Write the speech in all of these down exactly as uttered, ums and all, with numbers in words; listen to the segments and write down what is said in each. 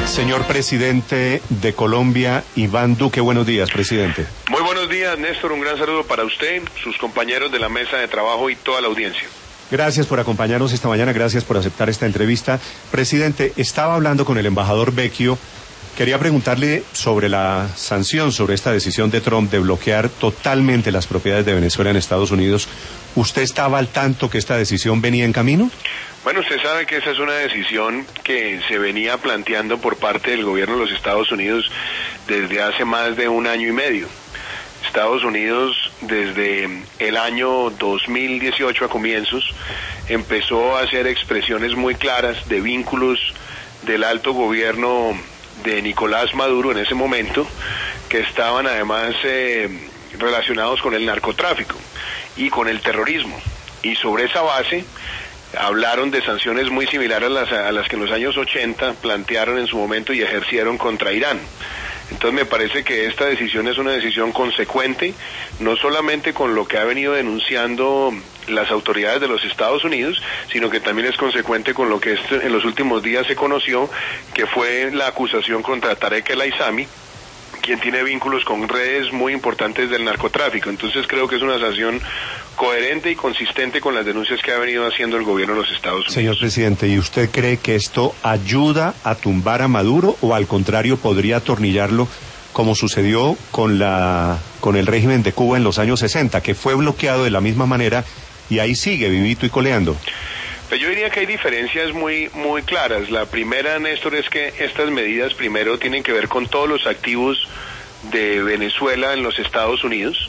Señor presidente de Colombia, Iván Duque, buenos días, presidente. Muy buenos días, Néstor, un gran saludo para usted, sus compañeros de la mesa de trabajo y toda la audiencia. Gracias por acompañarnos esta mañana, gracias por aceptar esta entrevista. Presidente, estaba hablando con el embajador Vecchio, quería preguntarle sobre la sanción, sobre esta decisión de Trump de bloquear totalmente las propiedades de Venezuela en Estados Unidos. ¿Usted estaba al tanto que esta decisión venía en camino? Bueno, usted sabe que esa es una decisión que se venía planteando por parte del gobierno de los Estados Unidos desde hace más de un año y medio. Estados Unidos, desde el año dos mil dieciocho a comienzos, empezó a hacer expresiones muy claras de vínculos del alto gobierno de Nicolás Maduro en ese momento, que estaban además eh, relacionados con el narcotráfico y con el terrorismo. Y sobre esa base hablaron de sanciones muy similares a las, a las que en los años ochenta plantearon en su momento y ejercieron contra Irán. Entonces me parece que esta decisión es una decisión consecuente, no solamente con lo que ha venido denunciando las autoridades de los Estados Unidos, sino que también es consecuente con lo que este, en los últimos días se conoció, que fue la acusación contra Tarek El Aissami, quien tiene vínculos con redes muy importantes del narcotráfico. Entonces creo que es una sanción coherente y consistente con las denuncias que ha venido haciendo el gobierno de los Estados Unidos. Señor presidente, ¿y usted cree que esto ayuda a tumbar a Maduro o al contrario podría atornillarlo como sucedió con la con el régimen de Cuba en los años sesenta, que fue bloqueado de la misma manera y ahí sigue vivito y coleando? Pues yo diría que hay diferencias muy muy claras. La primera, Néstor, es que estas medidas primero tienen que ver con todos los activos de Venezuela en los Estados Unidos,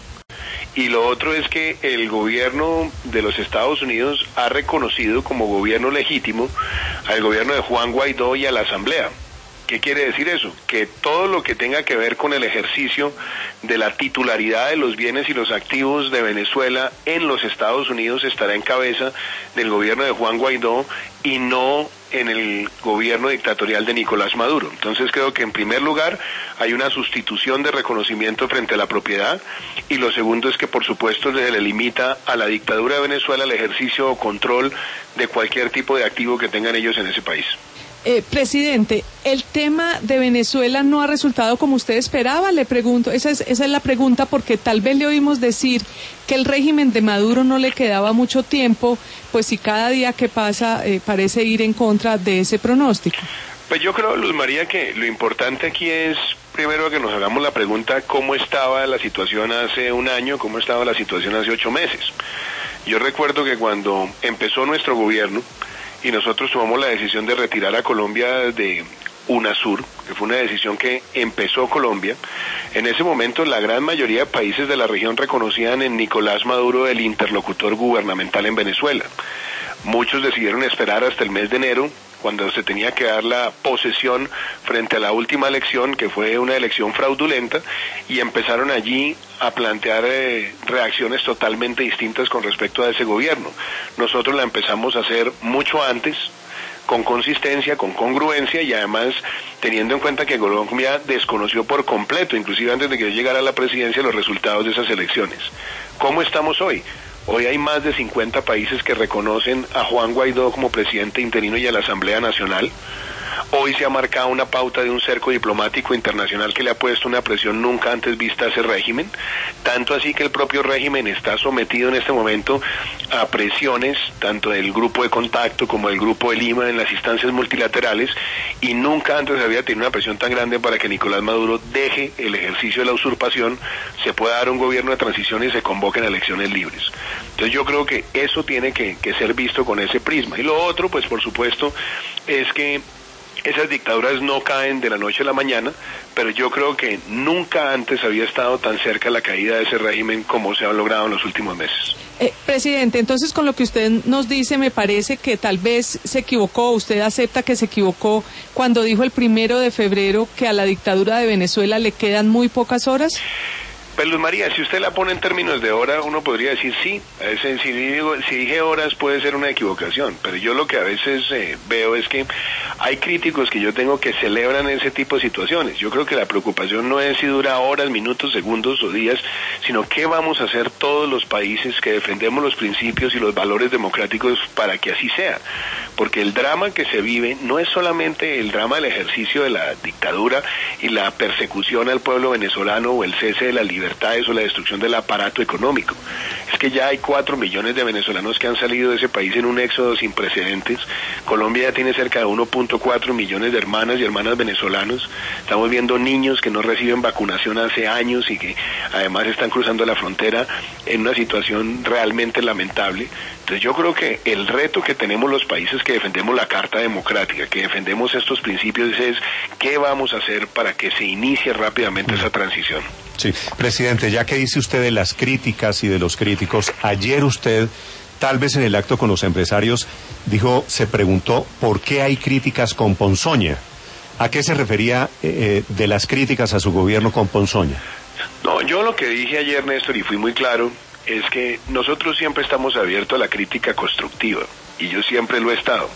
y lo otro es que el gobierno de los Estados Unidos ha reconocido como gobierno legítimo al gobierno de Juan Guaidó y a la Asamblea. ¿Qué quiere decir eso? Que todo lo que tenga que ver con el ejercicio de la titularidad de los bienes y los activos de Venezuela en los Estados Unidos estará en cabeza del gobierno de Juan Guaidó y no en el gobierno dictatorial de Nicolás Maduro. Entonces creo que en primer lugar hay una sustitución de reconocimiento frente a la propiedad, y lo segundo es que por supuesto se le limita a la dictadura de Venezuela el ejercicio o control de cualquier tipo de activo que tengan ellos en ese país. Eh, presidente, ¿el tema de Venezuela no ha resultado como usted esperaba? Le pregunto, esa es, esa es la pregunta, porque tal vez le oímos decir que el régimen de Maduro no le quedaba mucho tiempo, pues si cada día que pasa eh, parece ir en contra de ese pronóstico. Pues yo creo, Luz María, que lo importante aquí es primero que nos hagamos la pregunta cómo estaba la situación hace un año, cómo estaba la situación hace ocho meses. Yo recuerdo que cuando empezó nuestro gobierno, y nosotros tomamos la decisión de retirar a Colombia de UNASUR, que fue una decisión que empezó Colombia. En ese momento la gran mayoría de países de la región reconocían en Nicolás Maduro el interlocutor gubernamental en Venezuela. Muchos decidieron esperar hasta el mes de enero, cuando se tenía que dar la posesión frente a la última elección, que fue una elección fraudulenta, y empezaron allí a plantear eh, reacciones totalmente distintas con respecto a ese gobierno. Nosotros la empezamos a hacer mucho antes, con consistencia, con congruencia, y además teniendo en cuenta que Colombia desconoció por completo, inclusive antes de que yo llegara a la presidencia, los resultados de esas elecciones. ¿Cómo estamos hoy? Hoy hay más de cincuenta países que reconocen a Juan Guaidó como presidente interino y a la Asamblea Nacional. Hoy se ha marcado una pauta de un cerco diplomático internacional que le ha puesto una presión nunca antes vista a ese régimen, tanto así que el propio régimen está sometido en este momento a presiones, tanto del Grupo de Contacto como del Grupo de Lima en las instancias multilaterales, y nunca antes había tenido una presión tan grande para que Nicolás Maduro deje el ejercicio de la usurpación, se pueda dar un gobierno de transición y se convoquen elecciones libres. Entonces yo creo que eso tiene que, que ser visto con ese prisma. Y lo otro, pues por supuesto, es que esas dictaduras no caen de la noche a la mañana, pero yo creo que nunca antes había estado tan cerca la caída de ese régimen como se ha logrado en los últimos meses. Eh, presidente, entonces con lo que usted nos dice, me parece que tal vez se equivocó, usted acepta que se equivocó cuando dijo el primero de febrero que a la dictadura de Venezuela le quedan muy pocas horas. Pues Luz María, si usted la pone en términos de hora, uno podría decir sí. A veces, si, digo, si dije horas puede ser una equivocación, pero yo lo que a veces eh, veo es que hay críticos que yo tengo que celebran ese tipo de situaciones. Yo creo que la preocupación no es si dura horas, minutos, segundos o días, sino qué vamos a hacer todos los países que defendemos los principios y los valores democráticos para que así sea. Porque el drama que se vive no es solamente el drama del ejercicio de la dictadura y la persecución al pueblo venezolano o el cese de las libertades o la destrucción del aparato económico. Es que ya hay cuatro millones de venezolanos que han salido de ese país en un éxodo sin precedentes. Colombia ya tiene cerca de uno punto cuatro millones de hermanas y hermanas venezolanos. Estamos viendo niños que no reciben vacunación hace años y que además están cruzando la frontera en una situación realmente lamentable. Entonces yo creo que el reto que tenemos los países que defendemos la Carta Democrática, que defendemos estos principios, es qué vamos a hacer para que se inicie rápidamente esa transición. Sí, presidente, ya que dice usted de las críticas y de los críticos, ayer usted, tal vez en el acto con los empresarios, dijo, se preguntó por qué hay críticas con ponzoña. ¿A qué se refería eh, de las críticas a su gobierno con ponzoña? No, yo lo que dije ayer, Néstor, y fui muy claro, es que nosotros siempre estamos abiertos a la crítica constructiva, y yo siempre lo he estado.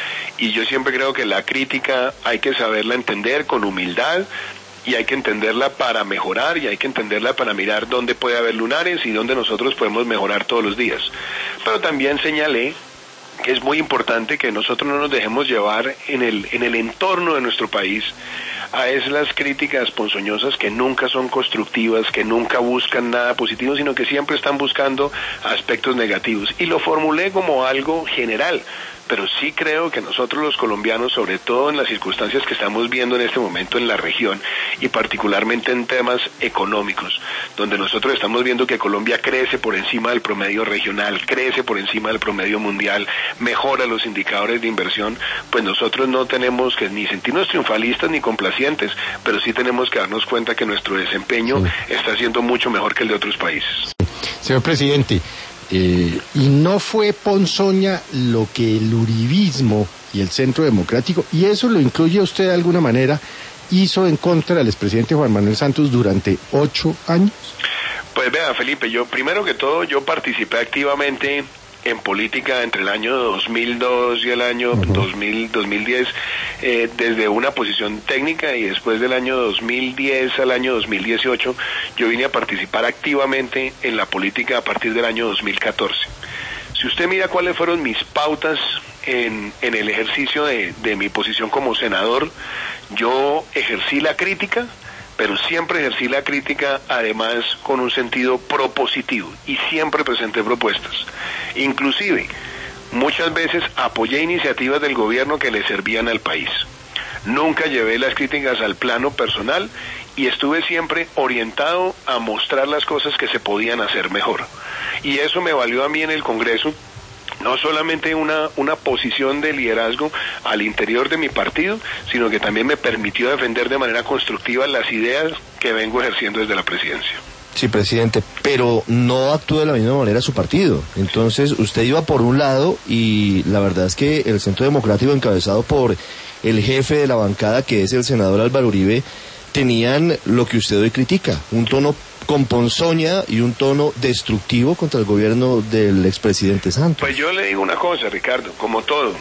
Y yo siempre creo que la crítica hay que saberla entender con humildad, y hay que entenderla para mejorar, y hay que entenderla para mirar dónde puede haber lunares y dónde nosotros podemos mejorar todos los días. Pero también señalé que es muy importante que nosotros no nos dejemos llevar en el, en el entorno de nuestro país a esas críticas ponzoñosas que nunca son constructivas, que nunca buscan nada positivo, sino que siempre están buscando aspectos negativos. Y lo formulé como algo general, pero sí creo que nosotros los colombianos, sobre todo en las circunstancias que estamos viendo en este momento en la región, y particularmente en temas económicos, donde nosotros estamos viendo que Colombia crece por encima del promedio regional, crece por encima del promedio mundial, mejora los indicadores de inversión, pues nosotros no tenemos que ni sentirnos triunfalistas ni complacientes, pero sí tenemos que darnos cuenta que nuestro desempeño sí. está siendo mucho mejor que el de otros países. Señor presidente, Eh, y no fue ponzoña lo que el uribismo y el Centro Democrático, y eso lo incluye usted de alguna manera, hizo en contra del expresidente Juan Manuel Santos durante ocho años. Pues vea, Felipe, yo primero que todo yo participé activamente en política entre el año dos mil dos y el año uh-huh. dos mil, dos mil diez, eh, desde una posición técnica, y después del año dos mil diez al año dos mil dieciocho yo vine a participar activamente en la política a partir del año dos mil catorce. Si usted mira cuáles fueron mis pautas en, en el ejercicio de, de mi posición como senador, yo ejercí la crítica, pero siempre ejercí la crítica además con un sentido propositivo y siempre presenté propuestas. Inclusive, muchas veces apoyé iniciativas del gobierno que le servían al país. Nunca llevé las críticas al plano personal y estuve siempre orientado a mostrar las cosas que se podían hacer mejor. Y eso me valió a mí en el Congreso, no solamente una, una posición de liderazgo al interior de mi partido, sino que también me permitió defender de manera constructiva las ideas que vengo ejerciendo desde la presidencia. Sí, presidente, pero no actúa de la misma manera su partido. Entonces, usted iba por un lado y la verdad es que el Centro Democrático, encabezado por el jefe de la bancada, que es el senador Álvaro Uribe, tenían lo que usted hoy critica, un tono con ponzoña y un tono destructivo contra el gobierno del expresidente Santos. Pues yo le digo una cosa, Ricardo, como todo,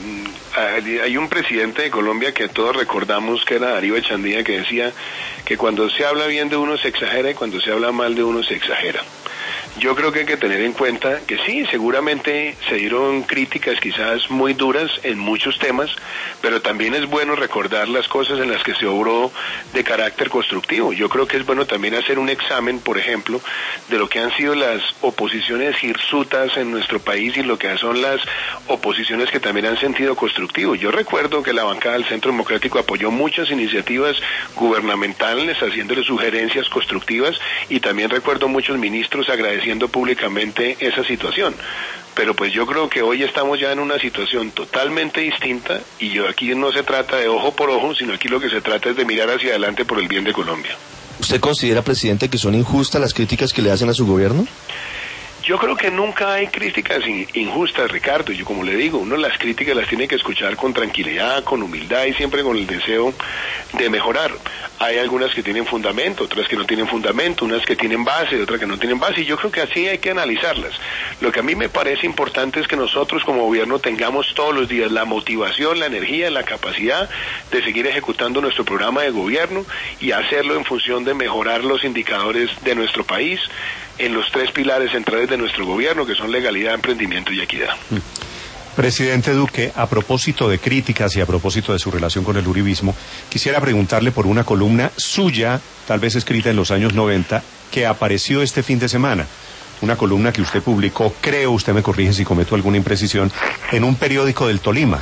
hay un presidente de Colombia que todos recordamos, que era Darío Echandía, que decía que cuando se habla bien de uno se exagera y cuando se habla mal de uno se exagera. Yo creo que hay que tener en cuenta que sí, seguramente se dieron críticas quizás muy duras en muchos temas, pero también es bueno recordar las cosas en las que se obró de carácter constructivo. Yo creo que es bueno también hacer un examen, por ejemplo, de lo que han sido las oposiciones hirsutas en nuestro país y lo que son las oposiciones que también han sentido constructivo. Yo recuerdo que la bancada del Centro Democrático apoyó muchas iniciativas gubernamentales haciéndole sugerencias constructivas, y también recuerdo muchos ministros agradeciendo públicamente esa situación. Pero pues yo creo que hoy estamos ya en una situación totalmente distinta, y yo aquí no se trata de ojo por ojo, sino aquí lo que se trata es de mirar hacia adelante por el bien de Colombia. ¿Usted considera, presidente, que son injustas las críticas que le hacen a su gobierno? Yo creo que nunca hay críticas injustas, Ricardo. Yo, como le digo, uno las críticas las tiene que escuchar con tranquilidad, con humildad y siempre con el deseo de mejorar. Hay algunas que tienen fundamento, otras que no tienen fundamento, unas que tienen base, otras que no tienen base, y yo creo que así hay que analizarlas. Lo que a mí me parece importante es que nosotros como gobierno tengamos todos los días la motivación, la energía, la capacidad de seguir ejecutando nuestro programa de gobierno y hacerlo en función de mejorar los indicadores de nuestro país en los tres pilares centrales de nuestro gobierno, que son legalidad, emprendimiento y equidad. Mm. Presidente Duque, a propósito de críticas y a propósito de su relación con el uribismo, quisiera preguntarle por una columna suya, tal vez escrita en los años noventa, que apareció este fin de semana. Una columna que usted publicó, creo, usted me corrige si cometo alguna imprecisión, en un periódico del Tolima.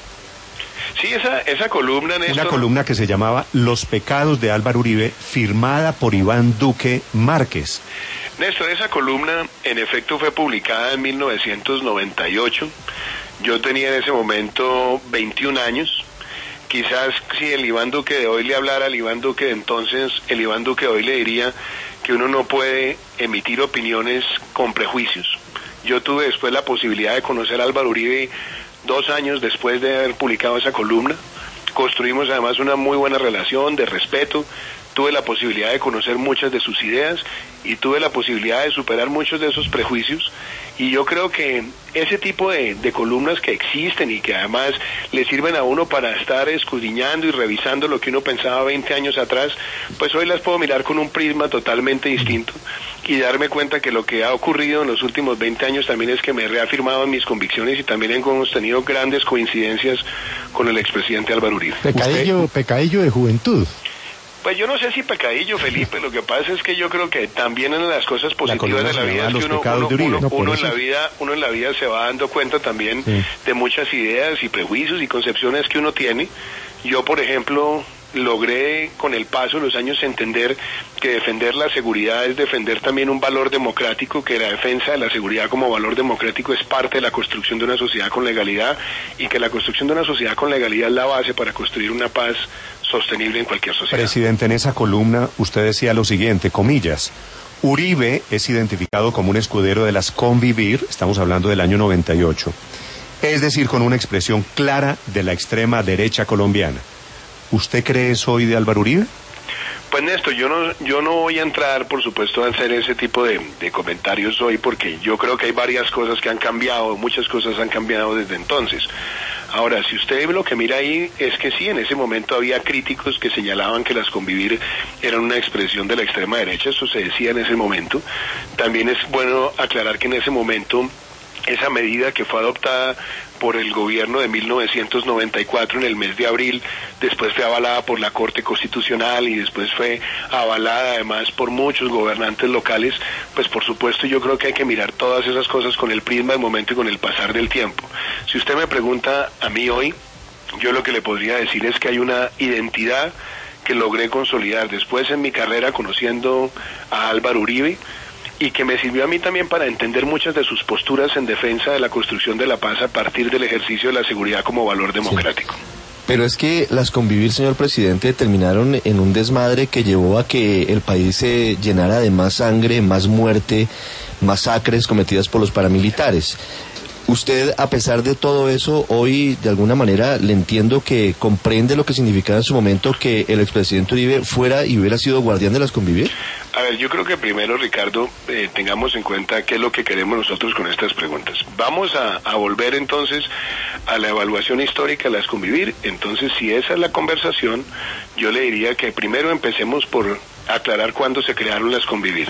Sí, esa, esa columna, Néstor... Una columna que se llamaba Los pecados de Álvaro Uribe, firmada por Iván Duque Márquez. Néstor, esa columna en efecto fue publicada en mil novecientos noventa y ocho. Yo tenía en ese momento veintiún años. Quizás si el Iván Duque de hoy le hablara al Iván Duque de entonces, el Iván Duque de hoy le diría que uno no puede emitir opiniones con prejuicios. Yo tuve después la posibilidad de conocer a Álvaro Uribe dos años después de haber publicado esa columna. Construimos además una muy buena relación de respeto. Tuve la posibilidad de conocer muchas de sus ideas y tuve la posibilidad de superar muchos de esos prejuicios, y yo creo que ese tipo de, de columnas que existen y que además le sirven a uno para estar escudriñando y revisando lo que uno pensaba veinte años atrás, pues hoy las puedo mirar con un prisma totalmente distinto y darme cuenta que lo que ha ocurrido en los últimos veinte años también es que me he reafirmado en mis convicciones y también hemos tenido grandes coincidencias con el expresidente Álvaro Uribe. Pecadillo, pecadillo de juventud. Pues yo no sé si pecadillo, Felipe, lo que pasa es que yo creo que también en las cosas positivas de la vida es que uno, uno, uno, no, uno en la vida, uno en la vida se va dando cuenta también sí. de muchas ideas y prejuicios y concepciones que uno tiene. Yo, por ejemplo, logré con el paso de los años entender que defender la seguridad es defender también un valor democrático, que la defensa de la seguridad como valor democrático es parte de la construcción de una sociedad con legalidad, y que la construcción de una sociedad con legalidad es la base para construir una paz sostenible en cualquier sociedad. Presidente, en esa columna usted decía lo siguiente, comillas: Uribe es identificado como un escudero de las Convivir, estamos hablando del año noventa y ocho, es decir, con una expresión clara de la extrema derecha colombiana. ¿Usted cree eso hoy de Álvaro Uribe? Pues Néstor, yo no, yo no voy a entrar, por supuesto, a hacer ese tipo de, de comentarios hoy, porque yo creo que hay varias cosas que han cambiado, muchas cosas han cambiado desde entonces. Ahora, si usted lo que mira ahí es que sí, en ese momento había críticos que señalaban que las Convivir eran una expresión de la extrema derecha, eso se decía en ese momento. También es bueno aclarar que en ese momento esa medida que fue adoptada por el gobierno de mil novecientos noventa y cuatro en el mes de abril, después fue avalada por la Corte Constitucional y después fue avalada además por muchos gobernantes locales, pues por supuesto yo creo que hay que mirar todas esas cosas con el prisma del momento y con el pasar del tiempo. Si usted me pregunta a mí hoy, yo lo que le podría decir es que hay una identidad que logré consolidar después en mi carrera conociendo a Álvaro Uribe, y que me sirvió a mí también para entender muchas de sus posturas en defensa de la construcción de la paz a partir del ejercicio de la seguridad como valor democrático. Sí. Pero es que las Convivir, señor presidente, terminaron en un desmadre que llevó a que el país se llenara de más sangre, más muerte, masacres cometidas por los paramilitares. Usted, a pesar de todo eso, hoy de alguna manera le entiendo que comprende lo que significaba en su momento que el expresidente Uribe fuera y hubiera sido guardián de las Convivir. A ver, yo creo que primero, Ricardo, eh, tengamos en cuenta qué es lo que queremos nosotros con estas preguntas. Vamos a, a volver entonces a la evaluación histórica de las Convivir. Entonces, si esa es la conversación, yo le diría que primero empecemos por aclarar cuándo se crearon las Convivir.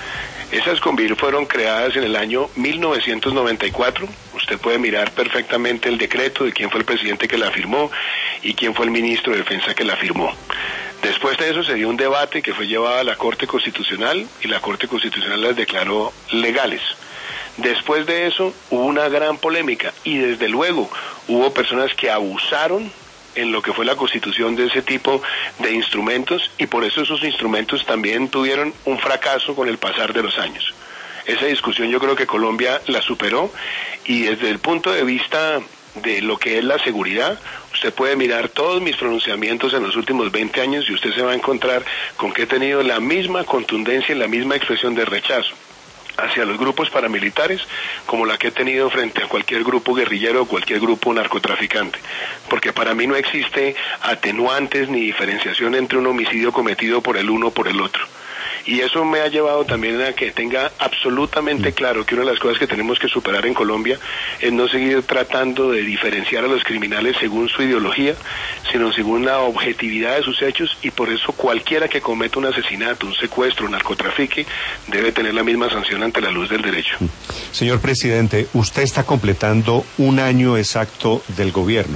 Esas Convivir fueron creadas en el año mil novecientos noventa y cuatro. Usted puede mirar perfectamente el decreto de quién fue el presidente que la firmó y quién fue el ministro de Defensa que la firmó. Después de eso se dio un debate que fue llevado a la Corte Constitucional y la Corte Constitucional las declaró legales. Después de eso hubo una gran polémica y desde luego hubo personas que abusaron en lo que fue la constitución de ese tipo de instrumentos, y por eso esos instrumentos también tuvieron un fracaso con el pasar de los años. Esa discusión yo creo que Colombia la superó, y desde el punto de vista de lo que es la seguridad, usted puede mirar todos mis pronunciamientos en los últimos veinte años y usted se va a encontrar con que he tenido la misma contundencia y la misma expresión de rechazo hacia los grupos paramilitares como la que he tenido frente a cualquier grupo guerrillero o cualquier grupo narcotraficante, porque para mí no existe atenuantes ni diferenciación entre un homicidio cometido por el uno o por el otro. Y eso me ha llevado también a que tenga absolutamente claro que una de las cosas que tenemos que superar en Colombia es no seguir tratando de diferenciar a los criminales según su ideología, sino según la objetividad de sus hechos, y por eso cualquiera que cometa un asesinato, un secuestro, un narcotrafique, debe tener la misma sanción ante la luz del derecho. Señor presidente, usted está completando un año exacto del gobierno.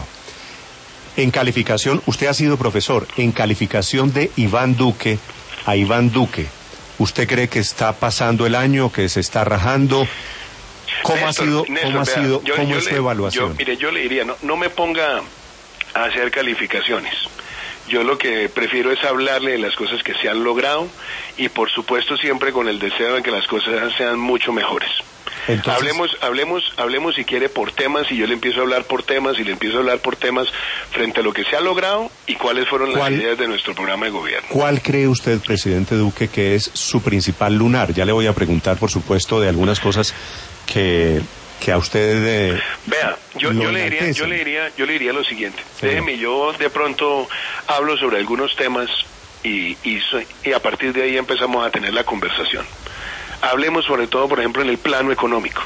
En calificación, usted ha sido profesor, en calificación de Iván Duque a Iván Duque, ¿usted cree que está pasando el año, que se está rajando? ¿Cómo Néstor, ha sido, Néstor, cómo ha vea, sido, yo, cómo yo es su le, evaluación? Yo, mire, yo le diría, no, no me ponga a hacer calificaciones. Yo lo que prefiero es hablarle de las cosas que se han logrado y por supuesto siempre con el deseo de que las cosas sean mucho mejores. Entonces, hablemos, hablemos, hablemos si quiere por temas, y yo le empiezo a hablar por temas y le empiezo a hablar por temas frente a lo que se ha logrado y cuáles fueron las ideas de nuestro programa de gobierno. ¿Cuál cree usted, presidente Duque, que es su principal lunar? Ya le voy a preguntar, por supuesto, de algunas cosas que que a usted eh, vea, yo, yo le diría, yo le diría, yo le diría lo siguiente. Sí. Déjeme, yo de pronto hablo sobre algunos temas y, y, soy, y a partir de ahí empezamos a tener la conversación. Hablemos sobre todo, por ejemplo, en el plano económico.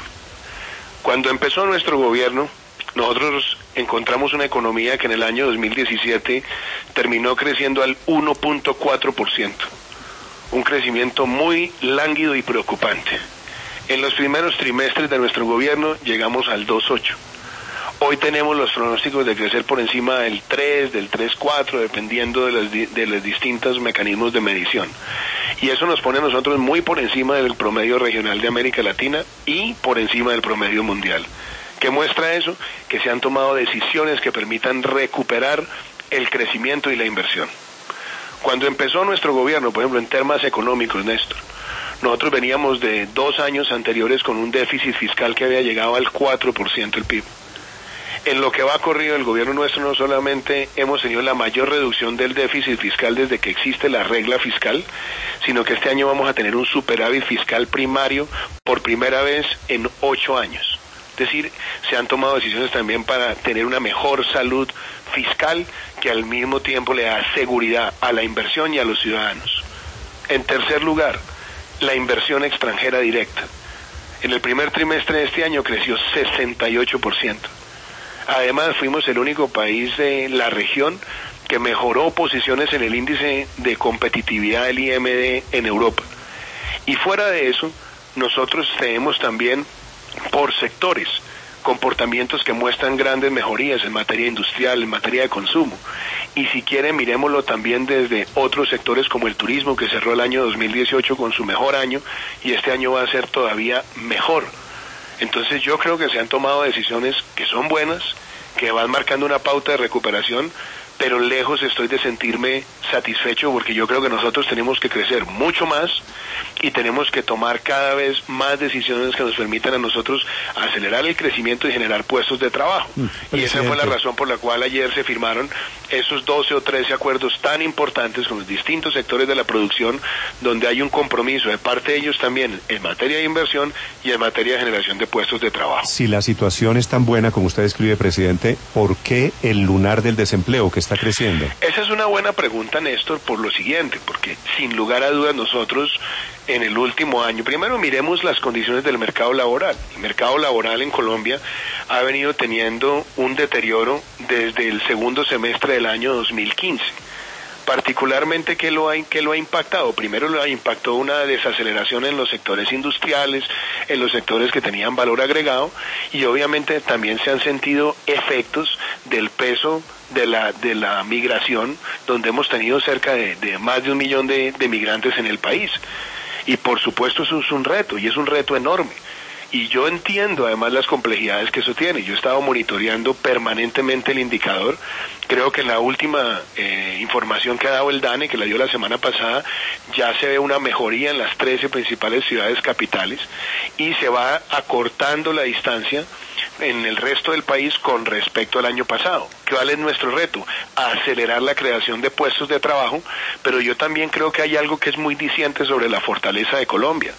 Cuando empezó nuestro gobierno, nosotros encontramos una economía que en el año dos mil diecisiete terminó creciendo al uno punto cuatro por ciento. Un crecimiento muy lánguido y preocupante. En los primeros trimestres de nuestro gobierno llegamos al dos punto ocho. Hoy tenemos los pronósticos de crecer por encima del tres, del tres punto cuatro, dependiendo de los, de los distintos mecanismos de medición. Y eso nos pone a nosotros muy por encima del promedio regional de América Latina y por encima del promedio mundial. ¿Qué muestra eso? Que se han tomado decisiones que permitan recuperar el crecimiento y la inversión. Cuando empezó nuestro gobierno, por ejemplo, en temas económicos, Néstor, nosotros veníamos de dos años anteriores con un déficit fiscal que había llegado al cuatro por ciento del P I B. En lo que va corrido el gobierno nuestro, no solamente hemos tenido la mayor reducción del déficit fiscal desde que existe la regla fiscal, sino que este año vamos a tener un superávit fiscal primario por primera vez en ocho años. Es decir, se han tomado decisiones también para tener una mejor salud fiscal que al mismo tiempo le da seguridad a la inversión y a los ciudadanos. En tercer lugar, la inversión extranjera directa. En el primer trimestre de este año creció sesenta y ocho por ciento. Además, fuimos el único país de la región que mejoró posiciones en el índice de competitividad del I M D en Europa. Y fuera de eso, nosotros tenemos también por sectores comportamientos que muestran grandes mejorías en materia industrial, en materia de consumo. Y si quieren, miremoslo también desde otros sectores como el turismo, que cerró el año dos mil dieciocho con su mejor año y este año va a ser todavía mejor. Entonces yo creo que se han tomado decisiones que son buenas, que van marcando una pauta de recuperación, pero lejos estoy de sentirme satisfecho porque yo creo que nosotros tenemos que crecer mucho más y tenemos que tomar cada vez más decisiones que nos permitan a nosotros acelerar el crecimiento y generar puestos de trabajo. Mm, y esa fue la razón por la cual ayer se firmaron esos doce o trece acuerdos tan importantes con los distintos sectores de la producción, donde hay un compromiso de parte de ellos también en materia de inversión y en materia de generación de puestos de trabajo. Si la situación es tan buena como usted describe, presidente, ¿por qué el lunar del desempleo que está creciendo? Esa es una buena pregunta, Néstor, por lo siguiente, porque sin lugar a dudas nosotros en el último año, primero miremos las condiciones del mercado laboral. El mercado laboral en Colombia ha venido teniendo un deterioro desde el segundo semestre del año dos mil quince. Particularmente, ¿qué lo ha, qué lo ha impactado? Primero lo ha impactado una desaceleración en los sectores industriales, en los sectores que tenían valor agregado, y obviamente también se han sentido efectos del peso de la de la migración, donde hemos tenido cerca de, de más de un millón de, de migrantes en el país. Y por supuesto eso es un reto, y es un reto enorme. Y yo entiendo además las complejidades que eso tiene. Yo he estado monitoreando permanentemente el indicador. Creo que en la última eh, información que ha dado el DANE, que la dio la semana pasada, ya se ve una mejoría en las trece principales ciudades capitales y se va acortando la distancia en el resto del país con respecto al año pasado. ¿Cuál es nuestro reto? Acelerar la creación de puestos de trabajo, pero yo también creo que hay algo que es muy diciente sobre la fortaleza de Colombia,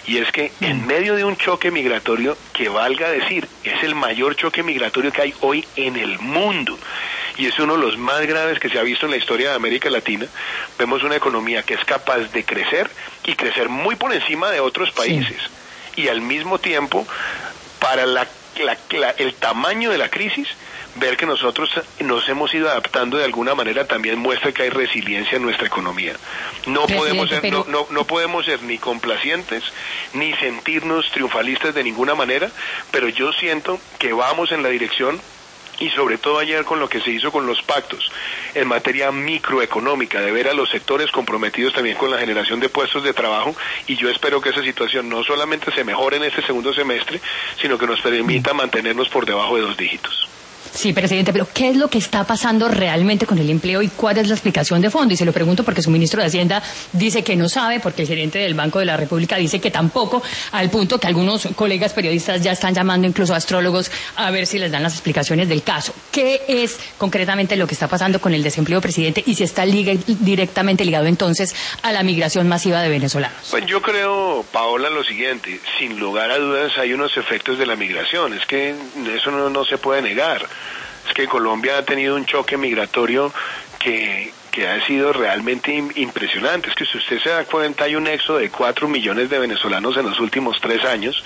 y es que en medio de un choque migratorio que, valga decir, es el mayor choque migratorio que hay hoy en el mundo, y es uno de los más graves que se ha visto en la historia de América Latina, vemos una economía que es capaz de crecer y crecer muy por encima de otros países, sí. y al mismo tiempo, para la, la, la, el tamaño de la crisis, ver que nosotros nos hemos ido adaptando de alguna manera también muestra que hay resiliencia en nuestra economía. No podemos ser, pero... no, no, no podemos ser ni complacientes, ni sentirnos triunfalistas de ninguna manera, pero yo siento que vamos en la dirección, y sobre todo ayer con lo que se hizo con los pactos en materia microeconómica, de ver a los sectores comprometidos también con la generación de puestos de trabajo, y yo espero que esa situación no solamente se mejore en este segundo semestre, sino que nos permita mantenernos por debajo de dos dígitos. Sí, presidente, pero ¿qué es lo que está pasando realmente con el empleo y cuál es la explicación de fondo? Y se lo pregunto porque su ministro de Hacienda dice que no sabe, porque el gerente del Banco de la República dice que tampoco, al punto que algunos colegas periodistas ya están llamando incluso a astrólogos a ver si les dan las explicaciones del caso. ¿Qué es concretamente lo que está pasando con el desempleo, presidente, y si está liga, directamente ligado entonces a la migración masiva de venezolanos? Pues yo creo, Paola, lo siguiente, sin lugar a dudas hay unos efectos de la migración, es que eso no, no se puede negar. Es que Colombia ha tenido un choque migratorio que, que ha sido realmente impresionante. Es que si usted se da cuenta, hay un éxodo de cuatro millones de venezolanos en los últimos tres años.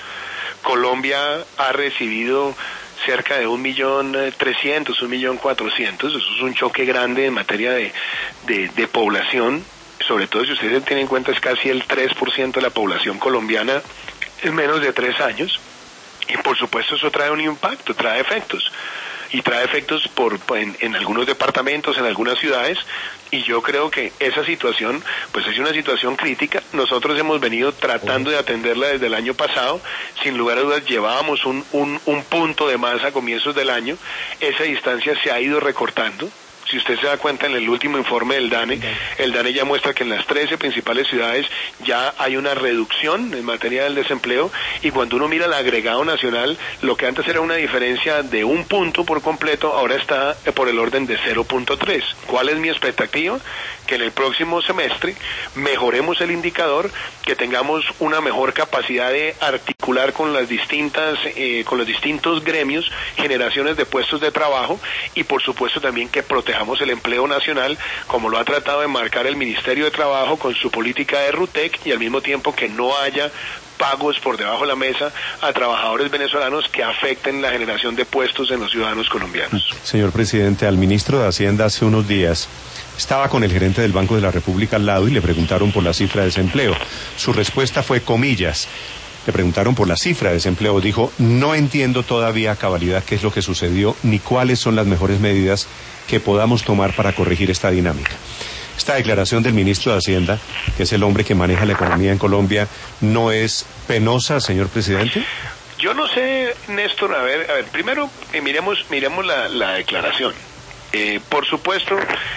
Colombia ha recibido cerca de un millón trescientos, un millón cuatrocientos. Eso es un choque grande en materia de, de, de población. Sobre todo si ustedes tienen en cuenta, es casi el tres por ciento de la población colombiana en menos de tres años. Y por supuesto eso trae un impacto, trae efectos. Y trae efectos por, en, en algunos departamentos, en algunas ciudades, y yo creo que esa situación, pues es una situación crítica. Nosotros hemos venido tratando de atenderla desde el año pasado, sin lugar a dudas llevábamos un, un, un punto de más a comienzos del año, esa distancia se ha ido recortando. Si usted se da cuenta, en el último informe del DANE, el DANE ya muestra que en las trece principales ciudades ya hay una reducción en materia del desempleo, y cuando uno mira el agregado nacional, lo que antes era una diferencia de un punto por completo, ahora está por el orden de cero punto tres. ¿Cuál es mi expectativa? Que en el próximo semestre mejoremos el indicador, que tengamos una mejor capacidad de articular con las distintas, eh, con los distintos gremios, generaciones de puestos de trabajo, y por supuesto también que protejamos el empleo nacional, como lo ha tratado de marcar el Ministerio de Trabajo con su política de RUTEC, y al mismo tiempo que no haya pagos por debajo de la mesa a trabajadores venezolanos que afecten la generación de puestos en los ciudadanos colombianos. Señor presidente, al ministro de Hacienda hace unos días estaba con el gerente del Banco de la República al lado y le preguntaron por la cifra de desempleo. Su respuesta fue comillas. Le preguntaron por la cifra de desempleo. Dijo, no entiendo todavía a cabalidad qué es lo que sucedió ni cuáles son las mejores medidas que podamos tomar para corregir esta dinámica. Esta declaración del ministro de Hacienda, que es el hombre que maneja la economía en Colombia, ¿no es penosa, señor presidente? Yo no sé, Néstor, a ver, a ver, primero eh, miremos, miremos la, la declaración. Eh, por supuesto,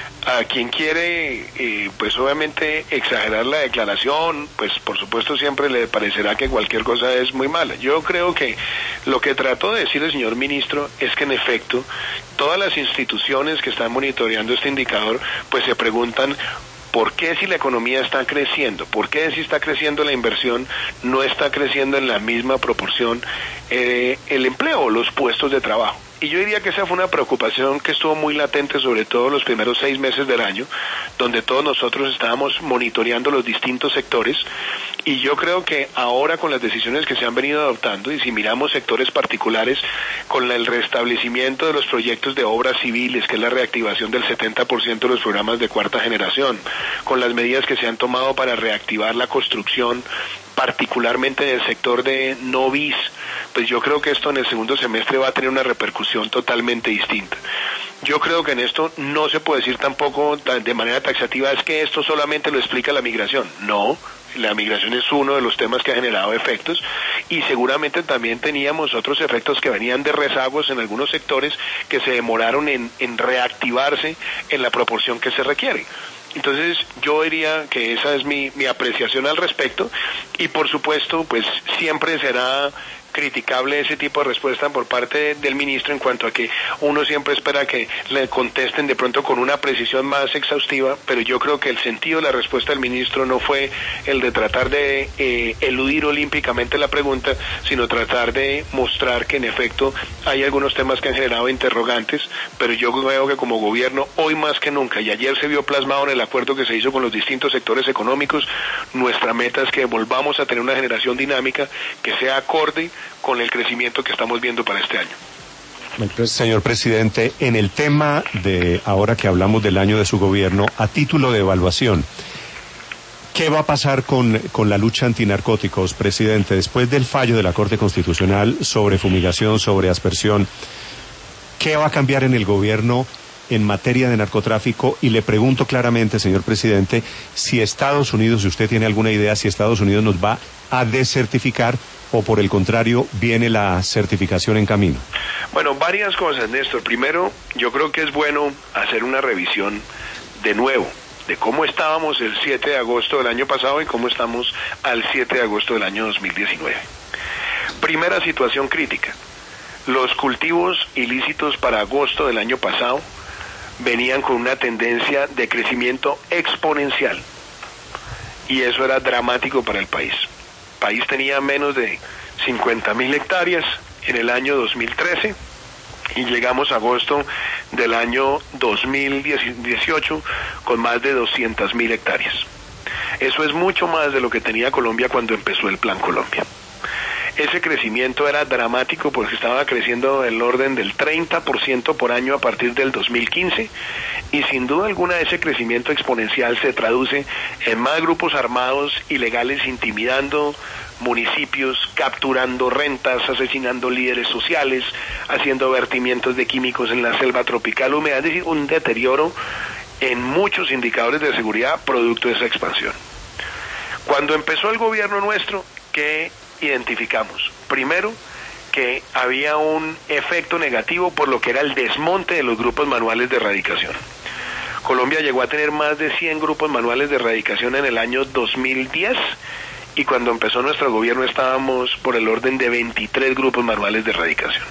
a quien quiere, eh, pues obviamente exagerar la declaración, pues por supuesto siempre le parecerá que cualquier cosa es muy mala. Yo creo que lo que trató de decir el señor ministro es que en efecto todas las instituciones que están monitoreando este indicador pues se preguntan ¿por qué si la economía está creciendo? ¿Por qué si está creciendo la inversión no está creciendo en la misma proporción eh, el empleo o los puestos de trabajo? Y yo diría que esa fue una preocupación que estuvo muy latente, sobre todo los primeros seis meses del año, donde todos nosotros estábamos monitoreando los distintos sectores, y yo creo que ahora con las decisiones que se han venido adoptando, y si miramos sectores particulares, con el restablecimiento de los proyectos de obras civiles, que es la reactivación del setenta por ciento de los programas de cuarta generación, con las medidas que se han tomado para reactivar la construcción, particularmente en el sector de no bis, pues yo creo que esto en el segundo semestre va a tener una repercusión totalmente distinta. Yo creo que en esto no se puede decir tampoco de manera taxativa, es que esto solamente lo explica la migración. No, la migración es uno de los temas que ha generado efectos, y seguramente también teníamos otros efectos que venían de rezagos en algunos sectores que se demoraron en, en reactivarse en la proporción que se requiere. Entonces yo diría que esa es mi, mi apreciación al respecto, y por supuesto pues siempre será criticable ese tipo de respuesta por parte del ministro en cuanto a que uno siempre espera que le contesten de pronto con una precisión más exhaustiva, pero yo creo que el sentido de la respuesta del ministro no fue el de tratar de eh, eludir olímpicamente la pregunta, sino tratar de mostrar que en efecto hay algunos temas que han generado interrogantes, pero yo veo que como gobierno hoy más que nunca, y ayer se vio plasmado en el acuerdo que se hizo con los distintos sectores económicos, nuestra meta es que volvamos a tener una generación dinámica que sea acorde con el crecimiento que estamos viendo para este año. Señor presidente, en el tema de, ahora que hablamos del año de su gobierno, a título de evaluación, ¿qué va a pasar con, con la lucha antinarcóticos, presidente, después del fallo de la Corte Constitucional sobre fumigación, sobre aspersión? ¿Qué va a cambiar en el gobierno en materia de narcotráfico? Y le pregunto claramente, señor presidente, si Estados Unidos, si usted tiene alguna idea, si Estados Unidos nos va a desertificar o por el contrario viene la certificación en camino. Bueno, varias cosas, Néstor. Primero, yo creo que es bueno hacer una revisión de nuevo de cómo estábamos el siete de agosto del año pasado y cómo estamos al siete de agosto del año dos mil diecinueve. Primera situación crítica. Los cultivos ilícitos para agosto del año pasado venían con una tendencia de crecimiento exponencial y eso era dramático para el país. El país tenía menos de cincuenta mil hectáreas en el año dos mil trece y llegamos a agosto del año dos mil dieciocho con más de doscientas mil hectáreas. Eso es mucho más de lo que tenía Colombia cuando empezó el Plan Colombia. Ese crecimiento era dramático porque estaba creciendo del orden del treinta por ciento por año a partir del dos mil quince y sin duda alguna ese crecimiento exponencial se traduce en más grupos armados ilegales intimidando municipios, capturando rentas, asesinando líderes sociales, haciendo vertimientos de químicos en la selva tropical húmeda, es decir, un deterioro en muchos indicadores de seguridad producto de esa expansión. Cuando empezó el gobierno nuestro, ¿qué identificamos? Primero, que había un efecto negativo por lo que era el desmonte de los grupos manuales de erradicación. Colombia llegó a tener más de cien grupos manuales de erradicación en el año dos mil diez y cuando empezó nuestro gobierno estábamos por el orden de veintitrés grupos manuales de erradicación.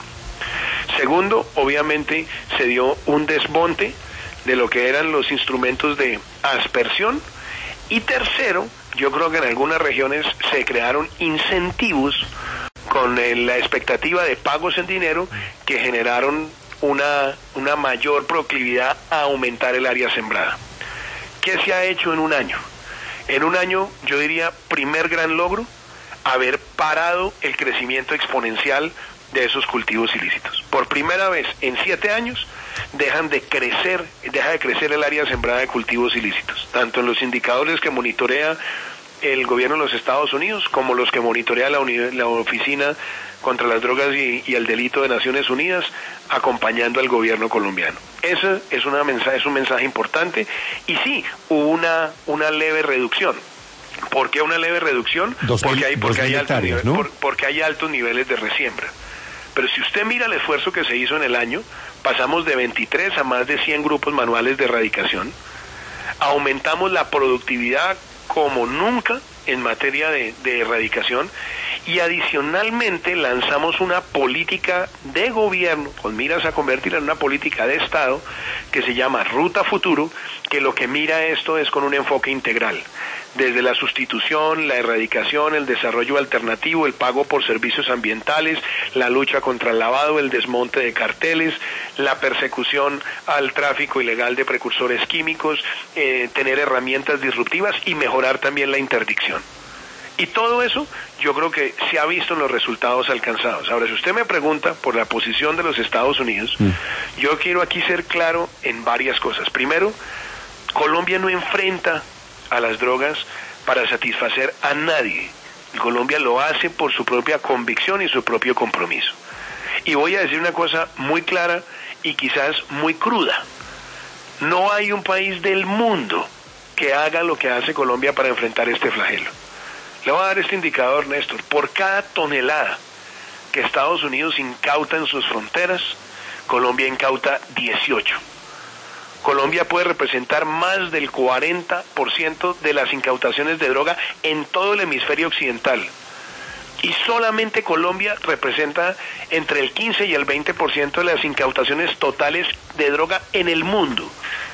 Segundo, obviamente se dio un desmonte de lo que eran los instrumentos de aspersión. Y tercero, yo creo que en algunas regiones se crearon incentivos con la expectativa de pagos en dinero que generaron una, una mayor proclividad a aumentar el área sembrada. ¿Qué se ha hecho en un año? En un año, yo diría, primer gran logro, haber parado el crecimiento exponencial de esos cultivos ilícitos. Por primera vez en siete años dejan de crecer, deja de crecer el área sembrada de cultivos ilícitos, tanto en los indicadores que monitorea el gobierno de los Estados Unidos como los que monitorea la, uni- la Oficina contra las Drogas y, y el Delito de Naciones Unidas, acompañando al gobierno colombiano. Ese es, una mensaje, es un mensaje importante y sí, hubo una, una leve reducción. ¿Por qué una leve reducción? Dos mil, porque hay, porque hay altos hectáreas, niveles, ¿no? por, porque hay altos niveles de resiembra. Pero si usted mira el esfuerzo que se hizo en el año, pasamos de veintitrés a más de cien grupos manuales de erradicación, aumentamos la productividad como nunca en materia de, de erradicación y adicionalmente lanzamos una política de gobierno con miras a convertirla en una política de Estado que se llama Ruta Futuro, que lo que mira esto es con un enfoque integral, desde la sustitución, la erradicación, el desarrollo alternativo, el pago por servicios ambientales, la lucha contra el lavado, el desmonte de carteles, la persecución al tráfico ilegal de precursores químicos, eh, tener herramientas disruptivas y mejorar también la interdicción. Y todo eso yo creo que se ha visto en los resultados alcanzados. Ahora, si usted me pregunta por la posición de los Estados Unidos, mm. yo quiero aquí ser claro en varias cosas. Primero, Colombia no enfrenta a las drogas para satisfacer a nadie. Colombia lo hace por su propia convicción y su propio compromiso. Y voy a decir una cosa muy clara y quizás muy cruda. No hay un país del mundo que haga lo que hace Colombia para enfrentar este flagelo. Le voy a dar este indicador, Néstor. Por cada tonelada que Estados Unidos incauta en sus fronteras, Colombia incauta dieciocho. Colombia puede representar más del cuarenta por ciento de las incautaciones de droga en todo el hemisferio occidental. Y solamente Colombia representa entre el quince y el veinte por ciento de las incautaciones totales de droga en el mundo.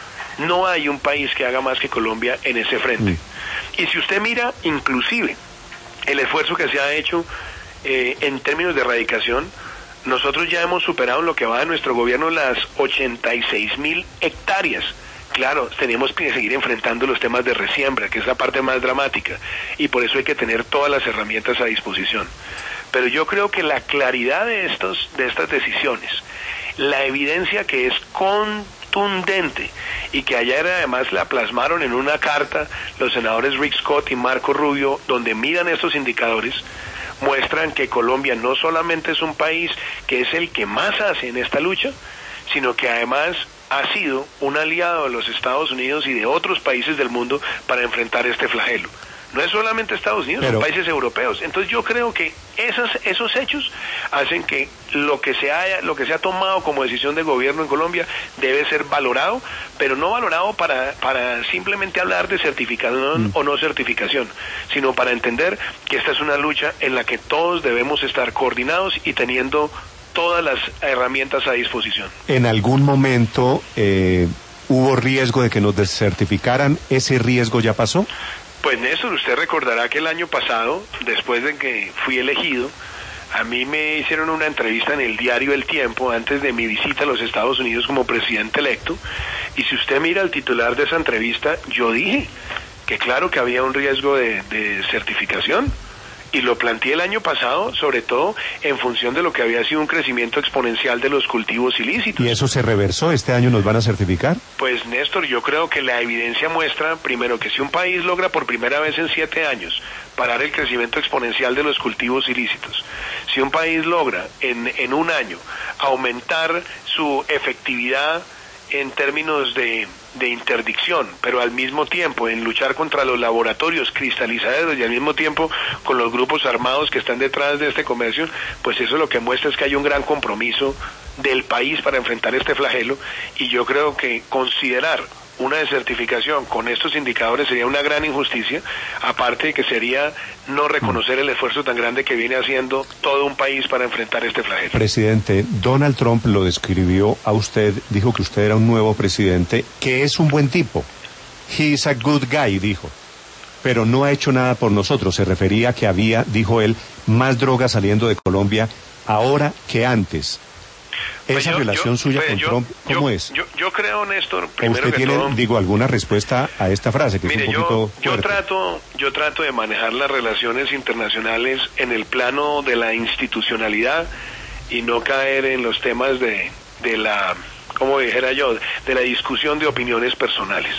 No hay un país que haga más que Colombia en ese frente. Mm. Y si usted mira, inclusive, el esfuerzo que se ha hecho eh, en términos de erradicación, nosotros ya hemos superado en lo que va de nuestro gobierno las ochenta y seis mil hectáreas. Claro, tenemos que seguir enfrentando los temas de resiembra, que es la parte más dramática, y por eso hay que tener todas las herramientas a disposición. Pero yo creo que la claridad de estos, de estas decisiones, la evidencia que es contundente, y que ayer además la plasmaron en una carta los senadores Rick Scott y Marco Rubio, donde miran estos indicadores, muestran que Colombia no solamente es un país que es el que más hace en esta lucha, sino que además ha sido un aliado de los Estados Unidos y de otros países del mundo para enfrentar este flagelo. No es solamente Estados Unidos, Pero... son países europeos. Entonces yo creo que esas, esos hechos hacen que lo que se haya, lo que se ha tomado como decisión de gobierno en Colombia debe ser valorado, pero no valorado para, para simplemente hablar de certificación mm. o no certificación, sino para entender que esta es una lucha en la que todos debemos estar coordinados y teniendo todas las herramientas a disposición. ¿En algún momento eh, hubo riesgo de que nos descertificaran? ¿Ese riesgo ya pasó? Pues Néstor, usted recordará que el año pasado, después de que fui elegido, a mí me hicieron una entrevista en el diario El Tiempo antes de mi visita a los Estados Unidos como presidente electo, y si usted mira el titular de esa entrevista, yo dije que claro que había un riesgo de, de certificación. Y lo planteé el año pasado, sobre todo en función de lo que había sido un crecimiento exponencial de los cultivos ilícitos. ¿Y eso se reversó? ¿Este año nos van a certificar? Pues Néstor, yo creo que la evidencia muestra, primero, que si un país logra por primera vez en siete años parar el crecimiento exponencial de los cultivos ilícitos, si un país logra en, en un año aumentar su efectividad en términos de, de interdicción, pero al mismo tiempo en luchar contra los laboratorios cristalizaderos y al mismo tiempo con los grupos armados que están detrás de este comercio, pues eso lo que muestra es que hay un gran compromiso del país para enfrentar este flagelo, y yo creo que considerar una desertificación con estos indicadores sería una gran injusticia, aparte de que sería no reconocer el esfuerzo tan grande que viene haciendo todo un país para enfrentar este flagelo. Presidente, Donald Trump lo describió a usted, dijo que usted era un nuevo presidente, que es un buen tipo. He is a good guy, dijo, pero no ha hecho nada por nosotros. Se refería a que había, dijo él, más drogas saliendo de Colombia ahora que antes. Pues Esa yo, relación yo, suya pues con yo, Trump, ¿cómo yo, es? Yo, yo creo, Néstor, primero ¿Usted que tiene, todo, digo, alguna respuesta a esta frase que mire, es un poquito yo, fuerte? yo trato, yo trato de manejar las relaciones internacionales en el plano de la institucionalidad y no caer en los temas de, de la, como dijera yo, de la discusión de opiniones personales.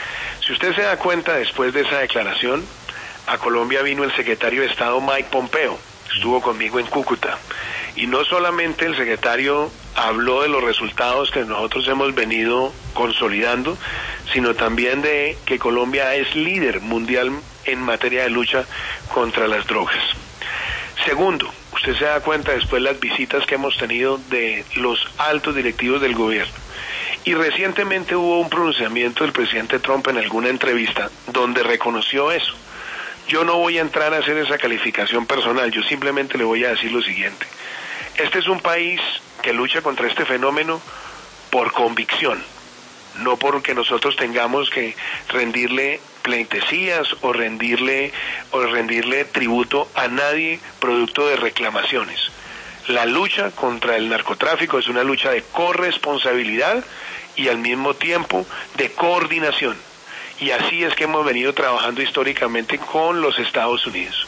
Si usted se da cuenta, después de esa declaración, a Colombia vino el secretario de Estado Mike Pompeo, estuvo conmigo en Cúcuta. Y no solamente el secretario habló de los resultados que nosotros hemos venido consolidando, sino también de que Colombia es líder mundial en materia de lucha contra las drogas. Segundo, usted se da cuenta después de las visitas que hemos tenido de los altos directivos del gobierno. Y recientemente hubo un pronunciamiento del presidente Trump en alguna entrevista donde reconoció eso. Yo no voy a entrar a hacer esa calificación personal, yo simplemente le voy a decir lo siguiente. Este es un país que lucha contra este fenómeno por convicción, no porque nosotros tengamos que rendirle pleitesías o rendirle, o rendirle tributo a nadie producto de reclamaciones. La lucha contra el narcotráfico es una lucha de corresponsabilidad y al mismo tiempo de coordinación. Y así es que hemos venido trabajando históricamente con los Estados Unidos.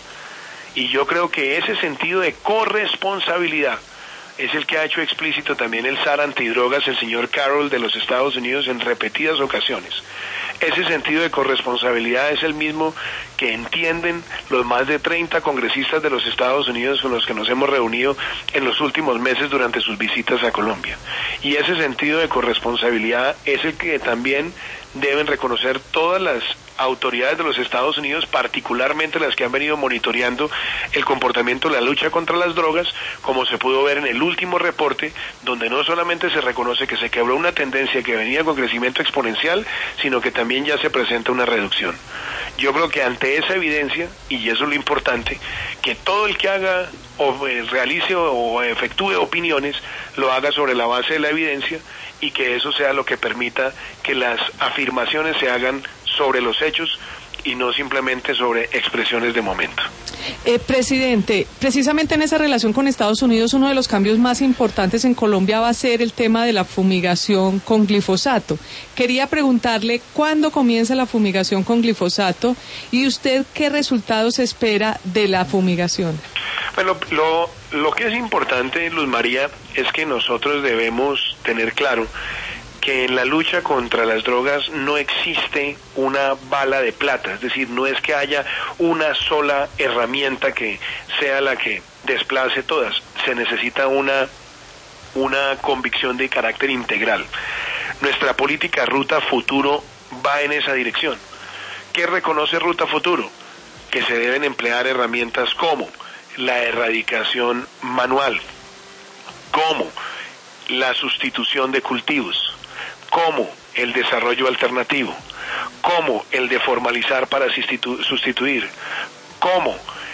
Y yo creo que ese sentido de corresponsabilidad es el que ha hecho explícito también el zar antidrogas, el señor Carroll de los Estados Unidos, en repetidas ocasiones. Ese sentido de corresponsabilidad es el mismo que entienden los más de treinta congresistas de los Estados Unidos con los que nos hemos reunido en los últimos meses durante sus visitas a Colombia. Y ese sentido de corresponsabilidad es el que también deben reconocer todas las autoridades de los Estados Unidos, particularmente las que han venido monitoreando el comportamiento de la lucha contra las drogas, como se pudo ver en el último reporte, donde no solamente se reconoce que se quebró una tendencia que venía con crecimiento exponencial, sino que también ya se presenta una reducción. Yo creo que ante esa evidencia, y eso es lo importante, que todo el que haga o eh, realice o, o efectúe opiniones, lo haga sobre la base de la evidencia y que eso sea lo que permita que las afirmaciones se hagan sobre los hechos y no simplemente sobre expresiones de momento. Eh, presidente, precisamente en esa relación con Estados Unidos, uno de los cambios más importantes en Colombia va a ser el tema de la fumigación con glifosato. Quería preguntarle cuándo comienza la fumigación con glifosato y usted qué resultados espera de la fumigación. Bueno, lo, lo que es importante, Luz María, es que nosotros debemos tener claro que en la lucha contra las drogas no existe una bala de plata, es decir, no es que haya una sola herramienta que sea la que desplace todas, se necesita una, una convicción de carácter integral. Nuestra política Ruta Futuro va en esa dirección. ¿Qué reconoce Ruta Futuro? Que se deben emplear herramientas como la erradicación manual, como la sustitución de cultivos, como el desarrollo alternativo, como el de formalizar para sustitu- sustituir, como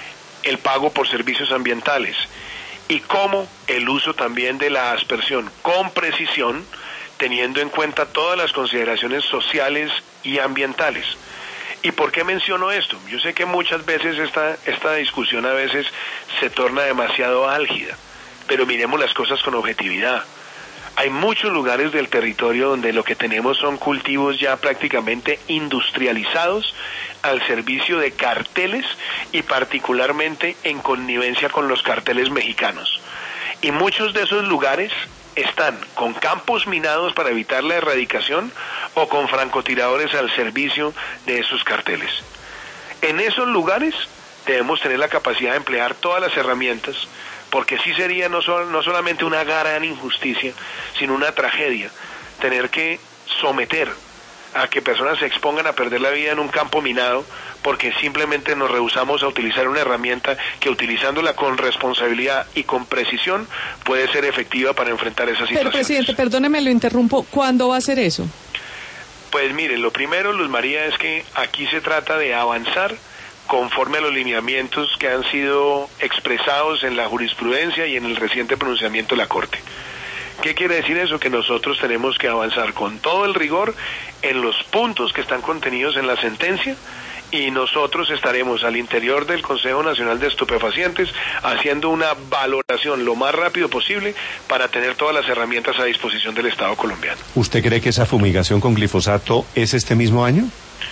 el pago por servicios ambientales y como el uso también de la aspersión con precisión, teniendo en cuenta todas las consideraciones sociales y ambientales. ¿Y por qué menciono esto? Yo sé que muchas veces esta, esta discusión a veces se torna demasiado álgida, pero miremos las cosas con objetividad. Hay muchos lugares del territorio donde lo que tenemos son cultivos ya prácticamente industrializados al servicio de carteles y particularmente en connivencia con los carteles mexicanos. Y muchos de esos lugares están con campos minados para evitar la erradicación o con francotiradores al servicio de esos carteles. En esos lugares debemos tener la capacidad de emplear todas las herramientas, porque sí sería no, sol, no solamente una gran injusticia, sino una tragedia, tener que someter a que personas se expongan a perder la vida en un campo minado, porque simplemente nos rehusamos a utilizar una herramienta que, utilizándola con responsabilidad y con precisión, puede ser efectiva para enfrentar esas situaciones. Pero, presidente, perdóneme, lo interrumpo, ¿cuándo va a ser eso? Pues mire, lo primero, Luz María, es que aquí se trata de avanzar conforme a los lineamientos que han sido expresados en la jurisprudencia y en el reciente pronunciamiento de la Corte. ¿Qué quiere decir eso? Que nosotros tenemos que avanzar con todo el rigor en los puntos que están contenidos en la sentencia y nosotros estaremos al interior del Consejo Nacional de Estupefacientes haciendo una valoración lo más rápido posible para tener todas las herramientas a disposición del Estado colombiano. ¿Usted cree que esa fumigación con glifosato es este mismo año?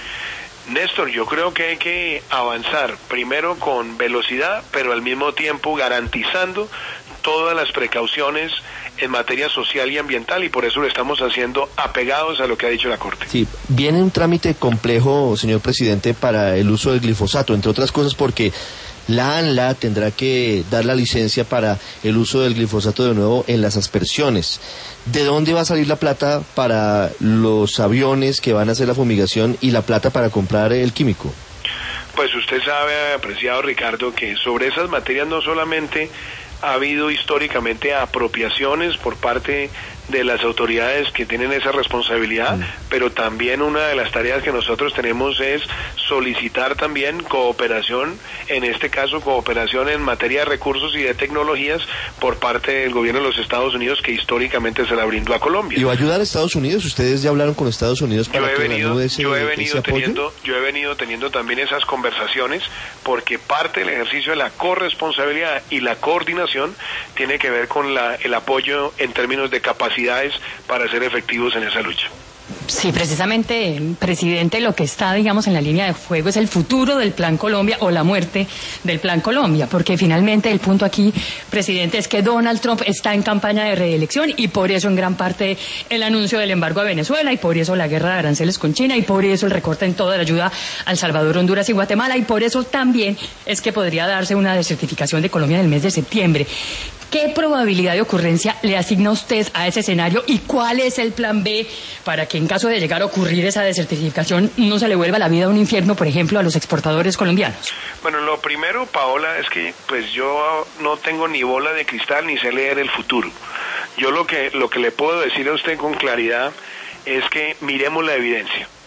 Néstor, yo creo que hay que avanzar primero con velocidad, pero al mismo tiempo garantizando todas las precauciones en materia social y ambiental, y por eso lo estamos haciendo apegados a lo que ha dicho la Corte. Sí, viene un trámite complejo, señor presidente, para el uso del glifosato, entre otras cosas porque la ANLA tendrá que dar la licencia para el uso del glifosato de nuevo en las aspersiones. ¿De dónde va a salir la plata para los aviones que van a hacer la fumigación y la plata para comprar el químico? Pues usted sabe, apreciado Ricardo, que sobre esas materias no solamente ha habido históricamente apropiaciones por parte de las autoridades que tienen esa responsabilidad, mm. pero también una de las tareas que nosotros tenemos es solicitar también cooperación, en este caso cooperación en materia de recursos y de tecnologías por parte del gobierno de los Estados Unidos, que históricamente se la brindó a Colombia. ¿Y va a ayudar a Estados Unidos? ¿Ustedes ya hablaron con Estados Unidos para yo he que venido, reanude ese, yo he venido ese apoyo? teniendo, yo he venido teniendo también esas conversaciones, porque parte del ejercicio de la corresponsabilidad y la coordinación tiene que ver con la, el apoyo en términos de capacidad para ser efectivos en esa lucha. Sí, precisamente, presidente, lo que está, digamos, en la línea de fuego es el futuro del Plan Colombia o la muerte del Plan Colombia, porque finalmente el punto aquí, presidente, es que Donald Trump está en campaña de reelección y por eso en gran parte el anuncio del embargo a Venezuela y por eso la guerra de aranceles con China y por eso el recorte en toda la ayuda a El Salvador, Honduras y Guatemala y por eso también es que podría darse una desertificación de Colombia en el mes de septiembre. ¿Qué probabilidad de ocurrencia le asigna usted a ese escenario y cuál es el plan B para que en caso de llegar a ocurrir esa desertificación no se le vuelva la vida un infierno, por ejemplo, a los exportadores colombianos? Bueno, lo primero, Paola, es que pues yo no tengo ni bola de cristal ni sé leer el futuro. Yo lo que, lo que le puedo decir a usted con claridad es que miremos la evidencia.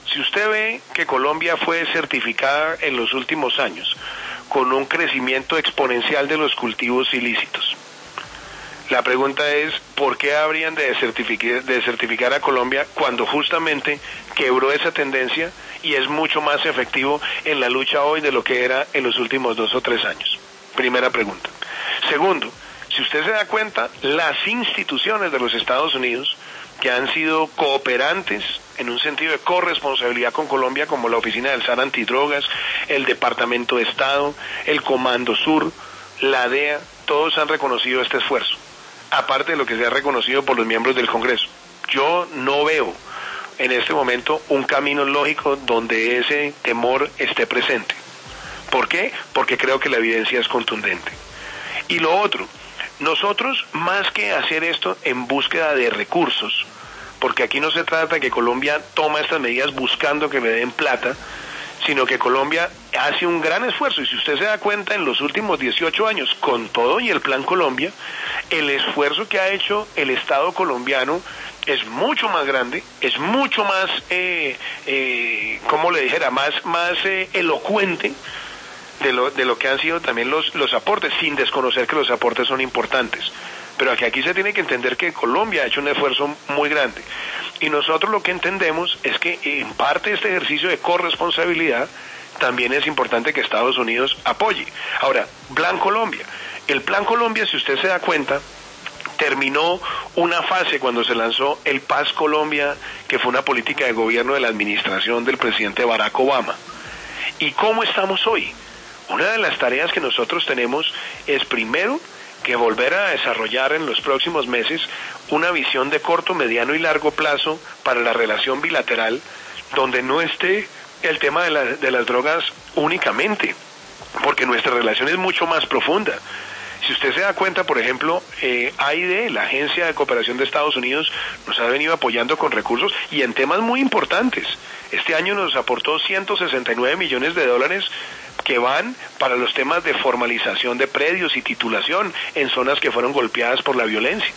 Si usted ve que Colombia fue certificada en los últimos años con un crecimiento exponencial de los cultivos ilícitos, la pregunta es, ¿por qué habrían de certificar, de certificar a Colombia cuando justamente quebró esa tendencia y es mucho más efectivo en la lucha hoy de lo que era en los últimos dos o tres años? Primera pregunta. Segundo, si usted se da cuenta, las instituciones de los Estados Unidos que han sido cooperantes en un sentido de corresponsabilidad con Colombia, como la Oficina del S A R Antidrogas, el Departamento de Estado, el Comando Sur, la D E A, todos han reconocido este esfuerzo, aparte de lo que se ha reconocido por los miembros del Congreso. Yo no veo en este momento un camino lógico donde ese temor esté presente. ¿Por qué? Porque creo que la evidencia es contundente. Y lo otro, nosotros más que hacer esto en búsqueda de recursos, porque aquí no se trata de que Colombia toma estas medidas buscando que le den plata, sino que Colombia hace un gran esfuerzo, y si usted se da cuenta, en los últimos dieciocho años, con todo y el Plan Colombia, el esfuerzo que ha hecho el Estado colombiano es mucho más grande, es mucho más, eh, eh, ¿cómo le dijera?, más, más eh, elocuente de lo, de lo que han sido también los, los aportes, sin desconocer que los aportes son importantes. Pero aquí, aquí se tiene que entender que Colombia ha hecho un esfuerzo muy grande. Y nosotros lo que entendemos es que en parte este ejercicio de corresponsabilidad también es importante que Estados Unidos apoye. Ahora, Plan Colombia. El Plan Colombia, si usted se da cuenta, terminó una fase cuando se lanzó el Paz Colombia, que fue una política de gobierno de la administración del presidente Barack Obama. ¿Y cómo estamos hoy? Una de las tareas que nosotros tenemos es, primero, que volver a desarrollar en los próximos meses una visión de corto, mediano y largo plazo para la relación bilateral, donde no esté el tema de, la, de las drogas únicamente, porque nuestra relación es mucho más profunda. Si usted se da cuenta, por ejemplo, eh, A I D, la Agencia de Cooperación de Estados Unidos, nos ha venido apoyando con recursos y en temas muy importantes. Este año nos aportó ciento sesenta y nueve millones de dólares que van para los temas de formalización de predios y titulación en zonas que fueron golpeadas por la violencia.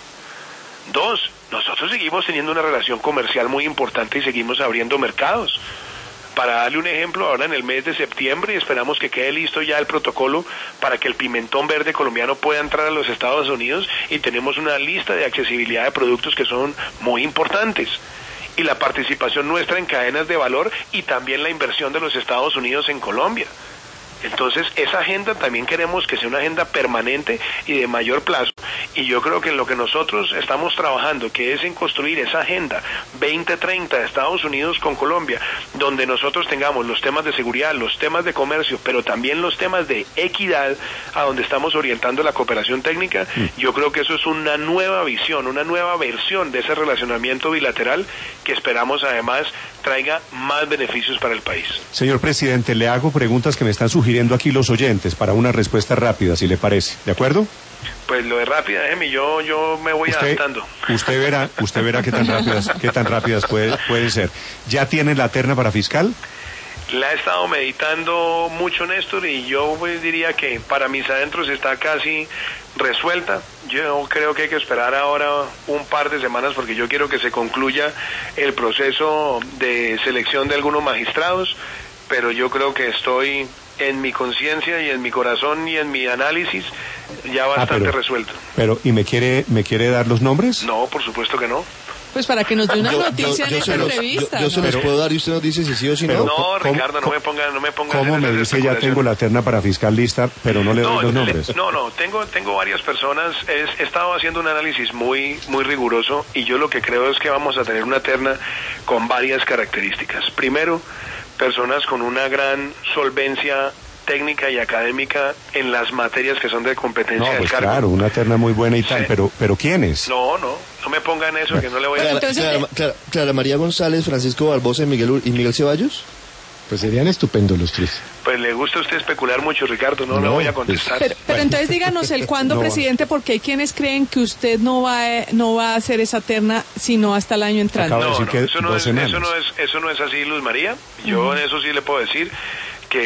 Dos, nosotros seguimos teniendo una relación comercial muy importante y seguimos abriendo mercados. Para darle un ejemplo, ahora en el mes de septiembre esperamos que quede listo ya el protocolo para que el pimentón verde colombiano pueda entrar a los Estados Unidos, y tenemos una lista de accesibilidad de productos que son muy importantes. Y la participación nuestra en cadenas de valor y también la inversión de los Estados Unidos en Colombia. Entonces, esa agenda también queremos que sea una agenda permanente y de mayor plazo, y yo creo que en lo que nosotros estamos trabajando, que es en construir esa agenda veinte treinta de Estados Unidos con Colombia, donde nosotros tengamos los temas de seguridad, los temas de comercio, pero también los temas de equidad, a donde estamos orientando la cooperación técnica, yo creo que eso es una nueva visión, una nueva versión de ese relacionamiento bilateral que esperamos además traiga más beneficios para el país. Señor presidente, le hago preguntas que me están sugiriendo aquí los oyentes para una respuesta rápida, si le parece. ¿De acuerdo? Pues lo de rápida, déjeme, yo, yo me voy usted, adaptando. Usted verá, usted verá qué tan rápidas, qué tan rápidas puede, pueden ser. ¿Ya tiene la terna para fiscal? La he estado meditando mucho, Néstor, y yo pues diría que para mis adentros está casi resuelta. Yo creo que hay que esperar ahora un par de semanas porque yo quiero que se concluya el proceso de selección de algunos magistrados, pero yo creo que estoy en mi conciencia y en mi corazón y en mi análisis ya bastante ah, pero, resuelto. Pero, ¿y me quiere, me quiere dar los nombres? No, por supuesto que no. Pues para que nos dé una yo, noticia yo, yo en esta los, entrevista. Yo, yo se los pero, puedo dar y usted nos dice si sí o si pero, no. No, ¿cómo, Ricardo, no cómo, me ponga, no me ponga. ¿Cómo me dice ya tengo la terna para fiscal lista, pero no le doy no, los nombres? Le, no, no, tengo, tengo varias personas. He, he estado haciendo un análisis muy, muy riguroso, y yo lo que creo es que vamos a tener una terna con varias características. Primero, personas con una gran solvencia técnica y académica en las materias que son de competencia no, del pues cargo. Claro, una terna muy buena y sí. tal, pero, pero ¿quiénes? No, no, no me pongan eso, bueno, que no le voy a... Clara, Entonces, Clara, Clara, Clara María González, Francisco Barbosa y Miguel, y Miguel Ceballos. Pues serían estupendos los tres. Pues le gusta a usted especular mucho, Ricardo, no, no le No, voy a contestar. Pero, pero entonces díganos el cuándo, No. presidente, porque hay quienes creen que usted no va a, no va a hacer esa terna sino hasta el año entrante. Acaba de No, decir no, que eso no, dos es, semanas. eso no es, eso no es así, Luz María. Yo en eso sí le puedo decir que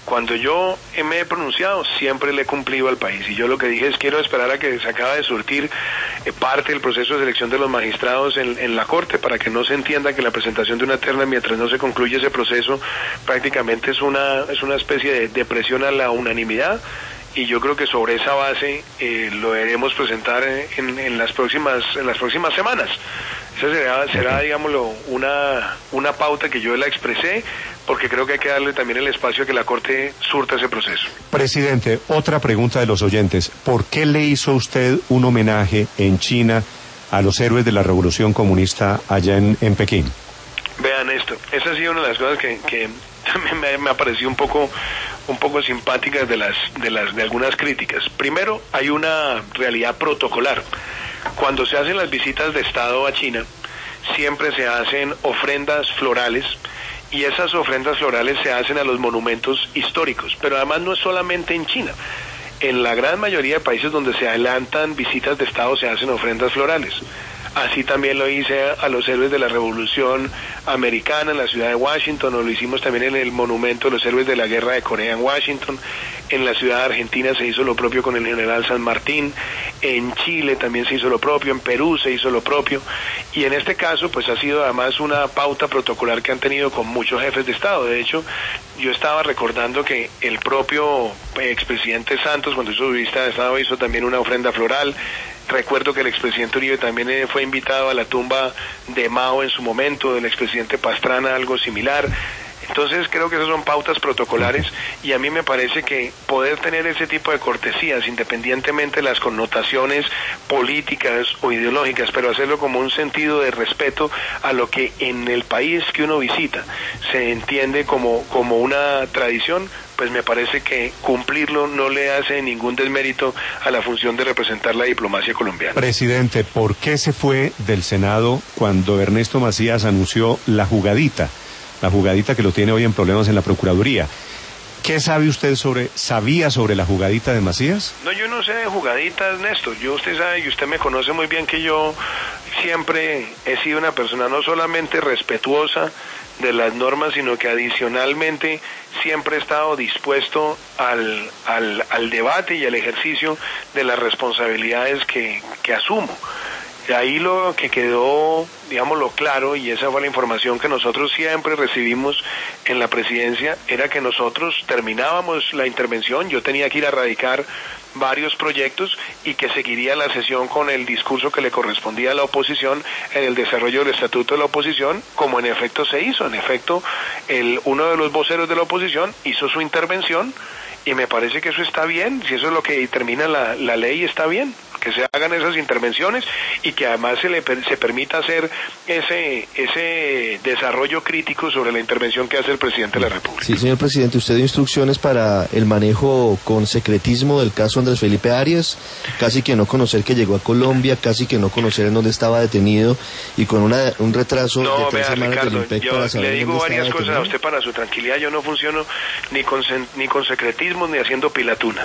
Cuando yo me he pronunciado, siempre le he cumplido al país. Y yo lo que dije es, quiero esperar a que se acabe de surtir eh, parte del proceso de selección de los magistrados en, en la Corte, para que no se entienda que la presentación de una terna, mientras no se concluye ese proceso, prácticamente es una, es una especie de, de presión a la unanimidad. Y yo creo que sobre esa base eh, lo debemos presentar en, en las próximas en las próximas semanas. Esa será, será digámoslo, una, una pauta que yo la expresé, porque creo que hay que darle también el espacio a que la Corte surta ese proceso. Presidente, otra pregunta de los oyentes. ¿Por qué le hizo usted un homenaje en China a los héroes de la Revolución Comunista allá en, en Pekín? Vean esto, esa ha sido una de las cosas que, que también me, me ha parecido un poco un poco simpáticas de las de las de algunas críticas. Primero, hay una realidad protocolar. Cuando se hacen las visitas de Estado a China, siempre se hacen ofrendas florales, y esas ofrendas florales se hacen a los monumentos históricos, pero además no es solamente en China. En la gran mayoría de países donde se adelantan visitas de Estado se hacen ofrendas florales. Así también lo hice a los héroes de la Revolución Americana en la ciudad de Washington, o lo hicimos también en el monumento de los héroes de la Guerra de Corea en Washington. En la ciudad de Argentina se hizo lo propio con el general San Martín, en Chile también se hizo lo propio, en Perú se hizo lo propio, y en este caso pues ha sido además una pauta protocolar que han tenido con muchos jefes de Estado. De hecho, yo estaba recordando que el propio expresidente Santos, cuando hizo su visita de Estado, hizo también una ofrenda floral. Recuerdo que el expresidente Uribe también eh, fue invitado a la tumba de Mao en su momento, del expresidente Pastrana, algo similar. Entonces creo que esas son pautas protocolares, y a mí me parece que poder tener ese tipo de cortesías, independientemente de las connotaciones políticas o ideológicas, pero hacerlo como un sentido de respeto a lo que en el país que uno visita se entiende como, como una tradición, pues me parece que cumplirlo no le hace ningún desmérito a la función de representar la diplomacia colombiana. Presidente, ¿por qué se fue del Senado cuando Ernesto Macías anunció la jugadita? La jugadita que lo tiene hoy en problemas en la Procuraduría. ¿Qué sabe usted sobre, sabía sobre la jugadita de Macías? No, yo no sé de jugaditas, Néstor. Yo, usted sabe, y usted me conoce muy bien, que yo siempre he sido una persona no solamente respetuosa de las normas, sino que adicionalmente siempre he estado dispuesto al, al, al debate y al ejercicio de las responsabilidades que, que asumo. Ahí lo que quedó, digámoslo claro, y esa fue la información que nosotros siempre recibimos en la presidencia, era que nosotros terminábamos la intervención, yo tenía que ir a radicar varios proyectos y que seguiría la sesión con el discurso que le correspondía a la oposición en el desarrollo del estatuto de la oposición, como en efecto se hizo. En efecto, el, uno de los voceros de la oposición hizo su intervención, y me parece que eso está bien. Si eso es lo que determina la, la ley, está bien que se hagan esas intervenciones, y que además se le se permita hacer ese ese desarrollo crítico sobre la intervención que hace el presidente de la República. Sí, señor presidente, ¿usted dio instrucciones para el manejo con secretismo del caso Andrés Felipe Arias? Casi que no conocer que llegó a Colombia, casi que no conocer en dónde estaba detenido, y con una, un retraso no, de tres vea, semanas Ricardo, del I N P E C yo para saber le digo dónde varias estaba cosas detenido. a usted para su tranquilidad. Yo no funciono ni con ni con secretismo ni haciendo pilatunas.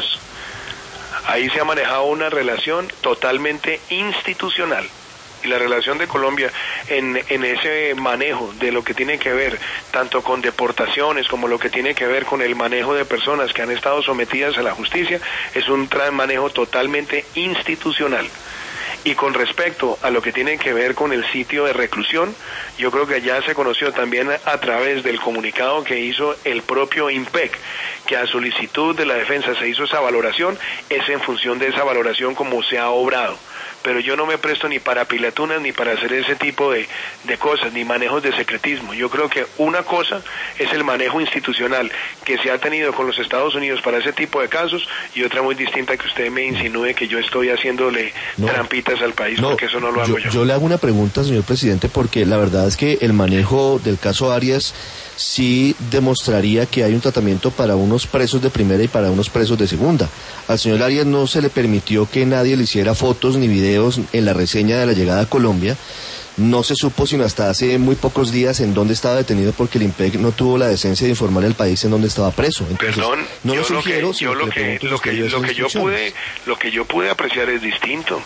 Ahí se ha manejado una relación totalmente institucional, y la relación de Colombia en, en ese manejo de lo que tiene que ver tanto con deportaciones como lo que tiene que ver con el manejo de personas que han estado sometidas a la justicia es un manejo totalmente institucional. Y con respecto a lo que tiene que ver con el sitio de reclusión, yo creo que ya se conoció también a través del comunicado que hizo el propio I N P E C, que a solicitud de la defensa se hizo esa valoración, es en función de esa valoración como se ha obrado. Pero yo no me presto ni para pilatunas ni para hacer ese tipo de, de cosas, ni manejos de secretismo. Yo creo que una cosa es el manejo institucional que se ha tenido con los Estados Unidos para ese tipo de casos, y otra muy distinta, que usted me insinúe que yo estoy haciéndole no, trampitas al país, no, porque eso no lo hago yo, yo. Yo le hago una pregunta, señor presidente, porque la verdad es que el manejo del caso Arias sí demostraría que hay un tratamiento para unos presos de primera y para unos presos de segunda. Al señor Arias no se le permitió que nadie le hiciera fotos ni videos en la reseña de la llegada a Colombia. No se supo sino hasta hace muy pocos días en dónde estaba detenido, porque el I N P E C no tuvo la decencia de informar al país en dónde estaba preso. Entonces, Perdón, no yo lo sugiero, lo que, yo lo que, lo que, lo que yo pude, lo que yo pude apreciar es distinto.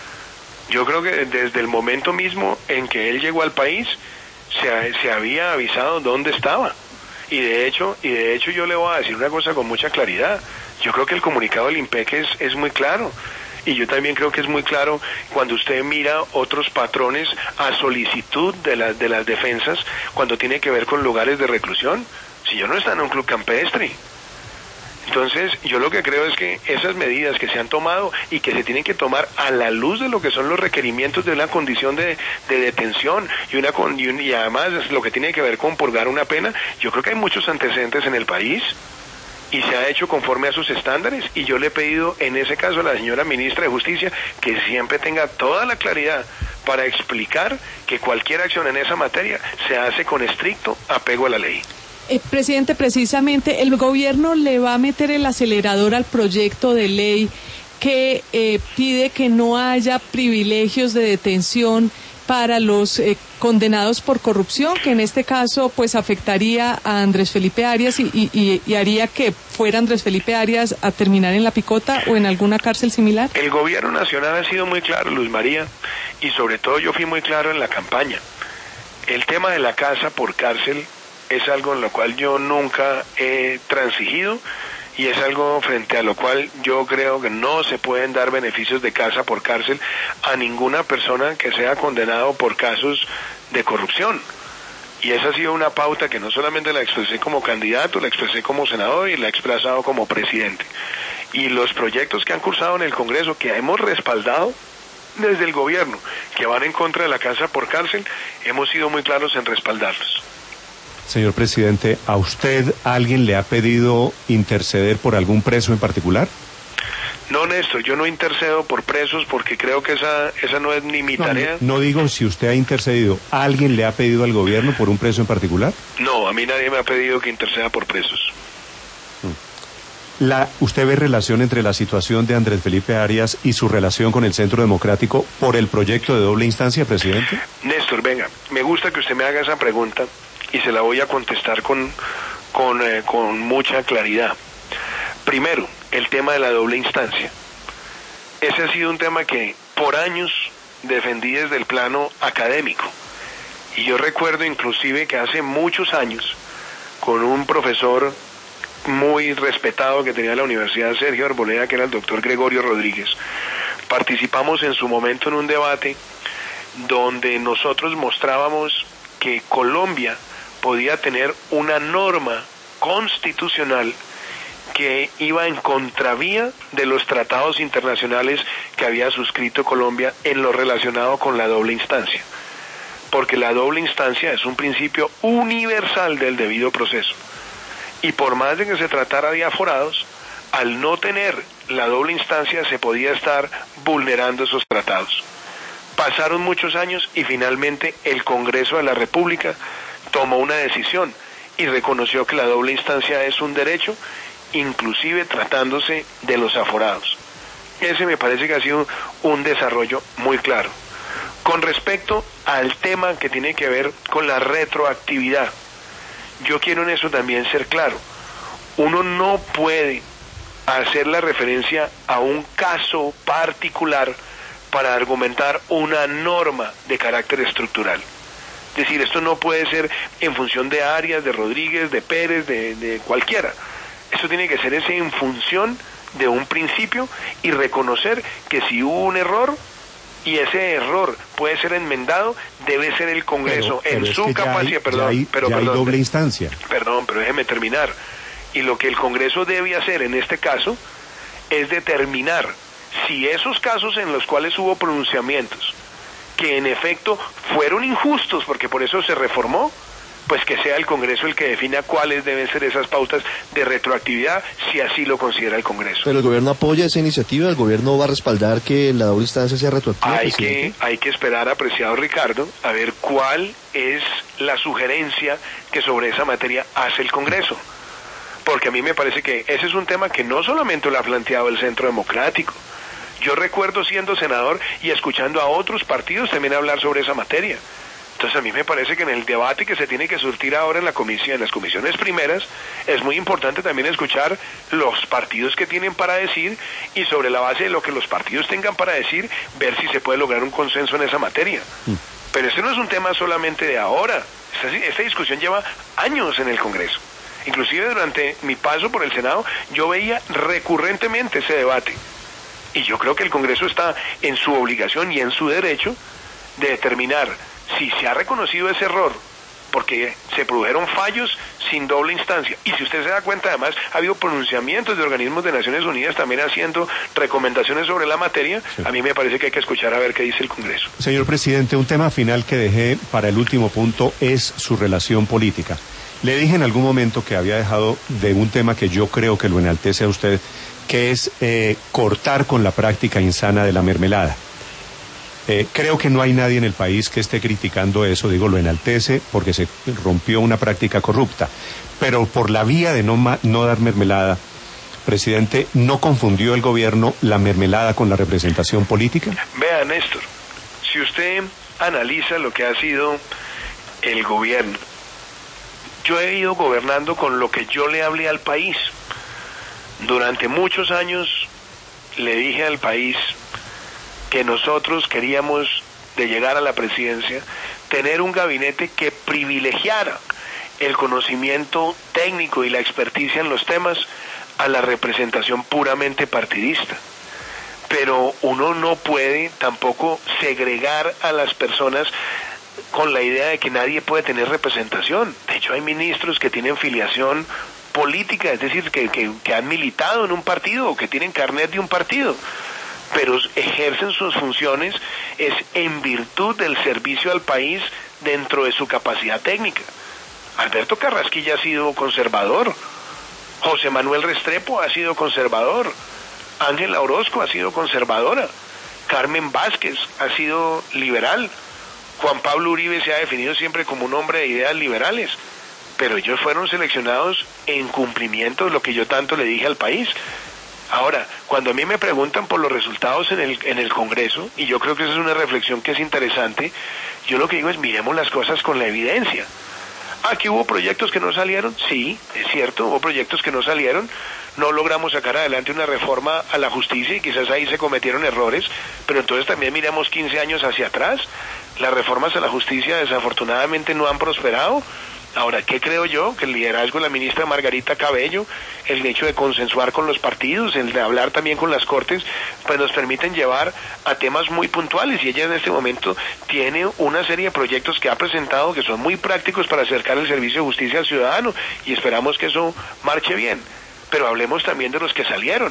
Yo creo que desde el momento mismo en que él llegó al país se, se había avisado dónde estaba. Y de hecho, y de hecho yo le voy a decir una cosa con mucha claridad. Yo creo que el comunicado del IMPEC es, es muy claro. Y yo también creo que es muy claro cuando usted mira otros patrones a solicitud de, la, de las defensas cuando tiene que ver con lugares de reclusión. Si yo no está en un club campestre. Entonces, yo lo que creo es que esas medidas que se han tomado y que se tienen que tomar a la luz de lo que son los requerimientos de una condición de, de detención y, una, y, un, y además lo que tiene que ver con purgar una pena, yo creo que hay muchos antecedentes en el país y se ha hecho conforme a sus estándares, y yo le he pedido en ese caso a la señora ministra de Justicia que siempre tenga toda la claridad para explicar que cualquier acción en esa materia se hace con estricto apego a la ley. Eh, presidente, precisamente el gobierno le va a meter el acelerador al proyecto de ley que eh, pide que no haya privilegios de detención para los eh, condenados por corrupción, que en este caso pues afectaría a Andrés Felipe Arias y, y, y haría que fuera Andrés Felipe Arias a terminar en la picota o en alguna cárcel similar. El gobierno nacional ha sido muy claro, Luz María, y sobre todo yo fui muy claro en la campaña. El tema de la casa por cárcel es algo en lo cual yo nunca he transigido y es algo frente a lo cual yo creo que no se pueden dar beneficios de casa por cárcel a ninguna persona que sea condenado por casos de corrupción. Y esa ha sido una pauta que no solamente la expresé como candidato, la expresé como senador y la he expresado como presidente. Y los proyectos que han cursado en el Congreso, que hemos respaldado desde el gobierno, que van en contra de la casa por cárcel, hemos sido muy claros en respaldarlos. Señor presidente, ¿a usted alguien le ha pedido interceder por algún preso en particular? No, Néstor, yo no intercedo por presos porque creo que esa esa no es ni mi no, tarea. No, no digo si usted ha intercedido. ¿Alguien le ha pedido al gobierno por un preso en particular? No, a mí nadie me ha pedido que interceda por presos. La, ¿Usted ve relación entre la situación de Andrés Felipe Arias y su relación con el Centro Democrático por el proyecto de doble instancia, presidente? Néstor, venga, me gusta que usted me haga esa pregunta y se la voy a contestar con, con, eh, con mucha claridad. Primero, el tema de la doble instancia. Ese ha sido un tema que por años defendí desde el plano académico. Y yo recuerdo inclusive que hace muchos años, con un profesor muy respetado que tenía la Universidad Sergio Arboleda, que era el doctor Gregorio Rodríguez, participamos en su momento en un debate donde nosotros mostrábamos que Colombia podía tener una norma constitucional que iba en contravía de los tratados internacionales que había suscrito Colombia en lo relacionado con la doble instancia, porque la doble instancia es un principio universal del debido proceso, y por más de que se tratara de aforados, al no tener la doble instancia se podía estar vulnerando esos tratados. Pasaron muchos años y finalmente el Congreso de la República tomó una decisión y reconoció que la doble instancia es un derecho, inclusive tratándose de los aforados. Ese me parece que ha sido un desarrollo muy claro. Con respecto al tema que tiene que ver con la retroactividad, yo quiero en eso también ser claro. Uno no puede hacer la referencia a un caso particular para argumentar una norma de carácter estructural. Es decir, esto no puede ser en función de Arias, de Rodríguez, de Pérez, de, de cualquiera. Esto tiene que ser ese en función de un principio y reconocer que si hubo un error y ese error puede ser enmendado, debe ser el Congreso pero, pero en su capacidad, hay, perdón, hay, pero ya perdón, hay doble instancia. Perdón, pero déjeme terminar. Y lo que el Congreso debe hacer en este caso es determinar si esos casos en los cuales hubo pronunciamientos que en efecto fueron injustos, porque por eso se reformó, pues que sea el Congreso el que defina cuáles deben ser esas pautas de retroactividad, si así lo considera el Congreso. Pero el gobierno apoya esa iniciativa, el gobierno va a respaldar que la doble instancia sea retroactiva. Hay que, hay que esperar, apreciado Ricardo, a ver cuál es la sugerencia que sobre esa materia hace el Congreso. Porque a mí me parece que ese es un tema que no solamente lo ha planteado el Centro Democrático. Yo recuerdo siendo senador y escuchando a otros partidos también hablar sobre esa materia. Entonces a mí me parece que en el debate que se tiene que surtir ahora en la comisión, en las comisiones primeras, es muy importante también escuchar los partidos que tienen para decir y sobre la base de lo que los partidos tengan para decir, ver si se puede lograr un consenso en esa materia. Mm. Pero este no es un tema solamente de ahora, esta, esta discusión lleva años en el Congreso. Inclusive durante mi paso por el Senado, yo veía recurrentemente ese debate. Y yo creo que el Congreso está en su obligación y en su derecho de determinar si se ha reconocido ese error, porque se produjeron fallos sin doble instancia. Y si usted se da cuenta, además, ha habido pronunciamientos de organismos de Naciones Unidas también haciendo recomendaciones sobre la materia. Sí. A mí me parece que hay que escuchar a ver qué dice el Congreso. Señor presidente, un tema final que dejé para el último punto es su relación política. Le dije en algún momento que había dejado de un tema que yo creo que lo enaltece a usted, que es eh, cortar con la práctica insana de la mermelada. Eh, creo que no hay nadie en el país que esté criticando eso, digo, lo enaltece porque se rompió una práctica corrupta. Pero por la vía de no, ma- no dar mermelada, presidente, ¿no confundió el gobierno la mermelada con la representación política? Vea, Néstor, si usted analiza lo que ha sido el gobierno, yo he ido gobernando con lo que yo le hablé al país. Durante muchos años le dije al país que nosotros queríamos, de llegar a la presidencia, tener un gabinete que privilegiara el conocimiento técnico y la experticia en los temas a la representación puramente partidista. Pero uno no puede tampoco segregar a las personas con la idea de que nadie puede tener representación. De hecho, hay ministros que tienen filiación política, es decir, que, que, que han militado en un partido o que tienen carnet de un partido, pero ejercen sus funciones es en virtud del servicio al país dentro de su capacidad técnica. Alberto Carrasquilla ha sido conservador, José Manuel Restrepo ha sido conservador, Ángela Orozco ha sido conservadora, Carmen Vázquez ha sido liberal, Juan Pablo Uribe se ha definido siempre como un hombre de ideas liberales, pero ellos fueron seleccionados en cumplimiento de lo que yo tanto le dije al país. Ahora, cuando a mí me preguntan por los resultados en el, en el Congreso, y yo creo que esa es una reflexión que es interesante, yo lo que digo es miremos las cosas con la evidencia. ¿Aquí hubo proyectos que no salieron? Sí, es cierto, hubo proyectos que no salieron. No logramos sacar adelante una reforma a la justicia y quizás ahí se cometieron errores, pero entonces también miremos quince años hacia atrás. Las reformas a la justicia desafortunadamente no han prosperado. Ahora, ¿qué creo yo? Que el liderazgo de la ministra Margarita Cabello, el hecho de consensuar con los partidos, el de hablar también con las Cortes, pues nos permiten llevar a temas muy puntuales, y ella en este momento tiene una serie de proyectos que ha presentado que son muy prácticos para acercar el servicio de justicia al ciudadano, y esperamos que eso marche bien. Pero hablemos también de los que salieron.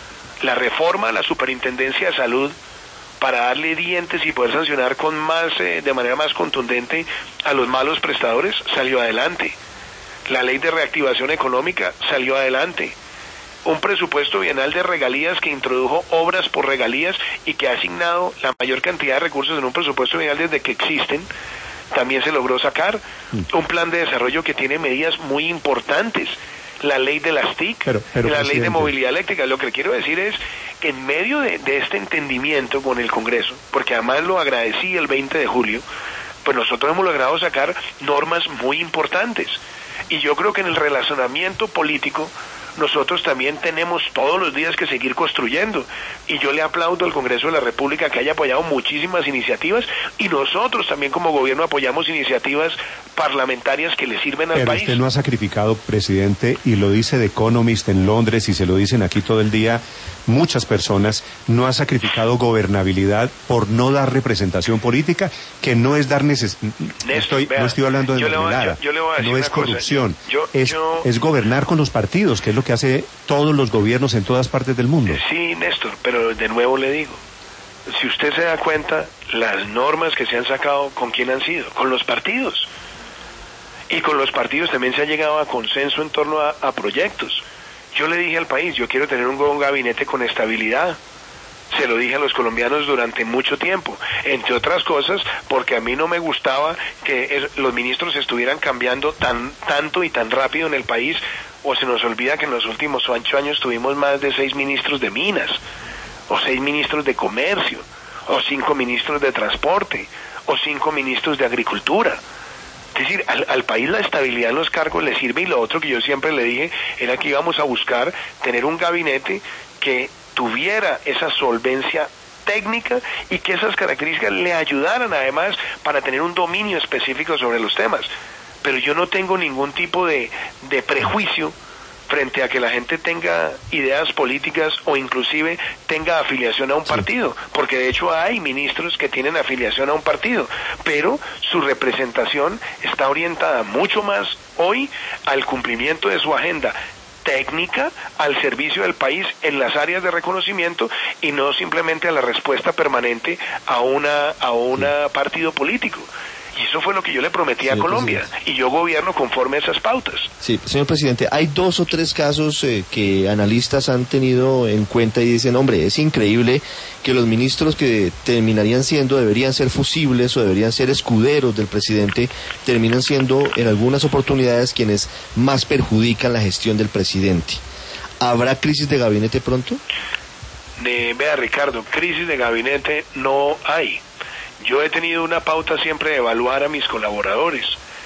La reforma a la Superintendencia de Salud, para darle dientes y poder sancionar con más, eh, de manera más contundente a los malos prestadores, salió adelante. La ley de reactivación económica salió adelante. Un presupuesto bienal de regalías que introdujo obras por regalías y que ha asignado la mayor cantidad de recursos en un presupuesto bienal desde que existen, también se logró sacar. Un plan de desarrollo que tiene medidas muy importantes. La ley de las T I C, pero, pero, la presidente. Ley de movilidad eléctrica. Lo que quiero decir es que en medio de, de este entendimiento con el Congreso, porque además lo agradecí el veinte de julio, pues nosotros hemos logrado sacar normas muy importantes. Y yo creo que en el relacionamiento político nosotros también tenemos todos los días que seguir construyendo, y yo le aplaudo al Congreso de la República que haya apoyado muchísimas iniciativas, y nosotros también como gobierno apoyamos iniciativas parlamentarias que le sirven al Pero país. Usted no ha sacrificado, presidente, y lo dice The Economist en Londres y se lo dicen aquí todo el día muchas personas, no ha sacrificado gobernabilidad por no dar representación política, que no es dar neces... Néstor, estoy, vea, no estoy hablando de mermelada, no es corrupción, yo, es, yo... es gobernar con los partidos, que es lo que hace todos los gobiernos en todas partes del mundo. Sí, Néstor, pero de nuevo le digo, si usted se da cuenta, las normas que se han sacado, ¿con quién han sido? Con los partidos. Y con los partidos también se ha llegado a consenso en torno a, a proyectos. Yo le dije al país, yo quiero tener un, un gabinete con estabilidad. Se lo dije a los colombianos durante mucho tiempo, entre otras cosas porque a mí no me gustaba que es, los ministros estuvieran cambiando tan tanto y tan rápido en el país, o se nos olvida que en los últimos ocho años tuvimos más de seis ministros de minas, o seis ministros de comercio, o cinco ministros de transporte, o cinco ministros de agricultura. Es decir, al, al país la estabilidad en los cargos le sirve, y lo otro que yo siempre le dije era que íbamos a buscar tener un gabinete que tuviera esa solvencia técnica y que esas características le ayudaran además para tener un dominio específico sobre los temas. pero yo no tengo ningún tipo de, de prejuicio frente a que la gente tenga ideas políticas o inclusive tenga afiliación a un partido, porque de hecho hay ministros que tienen afiliación a un partido, pero su representación está orientada mucho más hoy al cumplimiento de su agenda técnica al servicio del país en las áreas de reconocimiento y no simplemente a la respuesta permanente a una a un partido político. Y eso fue lo que yo le prometí a Colombia, presidente. Y yo gobierno conforme a esas pautas. Sí, señor presidente, hay dos o tres casos eh, que analistas han tenido en cuenta y dicen, hombre, es increíble que los ministros que terminarían siendo, deberían ser fusibles o deberían ser escuderos del presidente, terminan siendo en algunas oportunidades quienes más perjudican la gestión del presidente. ¿Habrá crisis de gabinete pronto? Eh, vea, Ricardo, crisis de gabinete no hay. Yo he tenido una pauta siempre de evaluar a mis colaboradores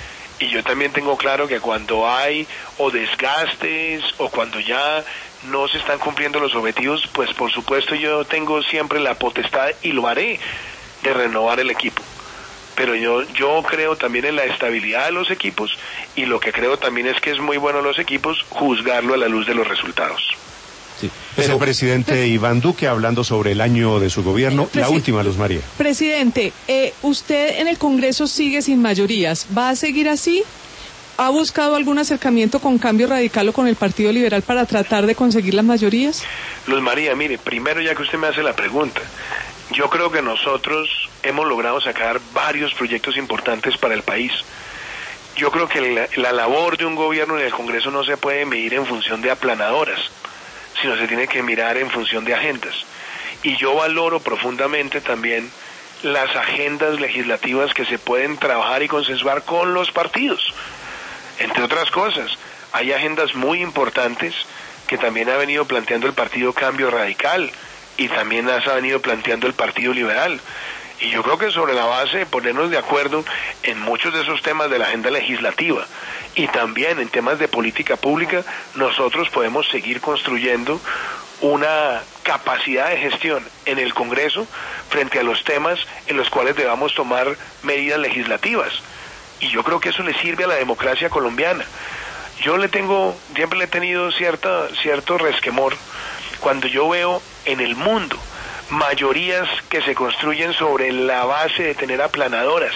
y yo también tengo claro que cuando hay o desgastes o cuando ya no se están cumpliendo los objetivos, pues por supuesto yo tengo siempre la potestad y lo haré de renovar el equipo. Pero yo yo creo también en la estabilidad de los equipos y lo que creo también es que es muy bueno los equipos juzgarlo a la luz de los resultados. Sí. Es el presidente Iván Duque hablando sobre el año de su gobierno. Presi- la última, Luz María. Presidente, eh, usted en el Congreso sigue sin mayorías. ¿Va a seguir así? ¿Ha buscado algún acercamiento con Cambio Radical o con el Partido Liberal para tratar de conseguir las mayorías? Luz María, mire, primero ya que usted me hace la pregunta, yo creo que nosotros hemos logrado sacar varios proyectos importantes para el país. Yo creo que la, la labor de un gobierno en el Congreso no se puede medir en función de aplanadoras, sino se tiene que mirar en función de agendas. Y yo valoro profundamente también las agendas legislativas que se pueden trabajar y consensuar con los partidos. Entre otras cosas, hay agendas muy importantes que también ha venido planteando el Partido Cambio Radical y también las ha venido planteando el Partido Liberal. Y yo creo que sobre la base de ponernos de acuerdo en muchos de esos temas de la agenda legislativa y también en temas de política pública, nosotros podemos seguir construyendo una capacidad de gestión en el Congreso frente a los temas en los cuales debamos tomar medidas legislativas. Y yo creo que eso le sirve a la democracia colombiana. Yo le tengo, siempre le he tenido cierta, cierto resquemor cuando yo veo en el mundo mayorías que se construyen sobre la base de tener aplanadoras.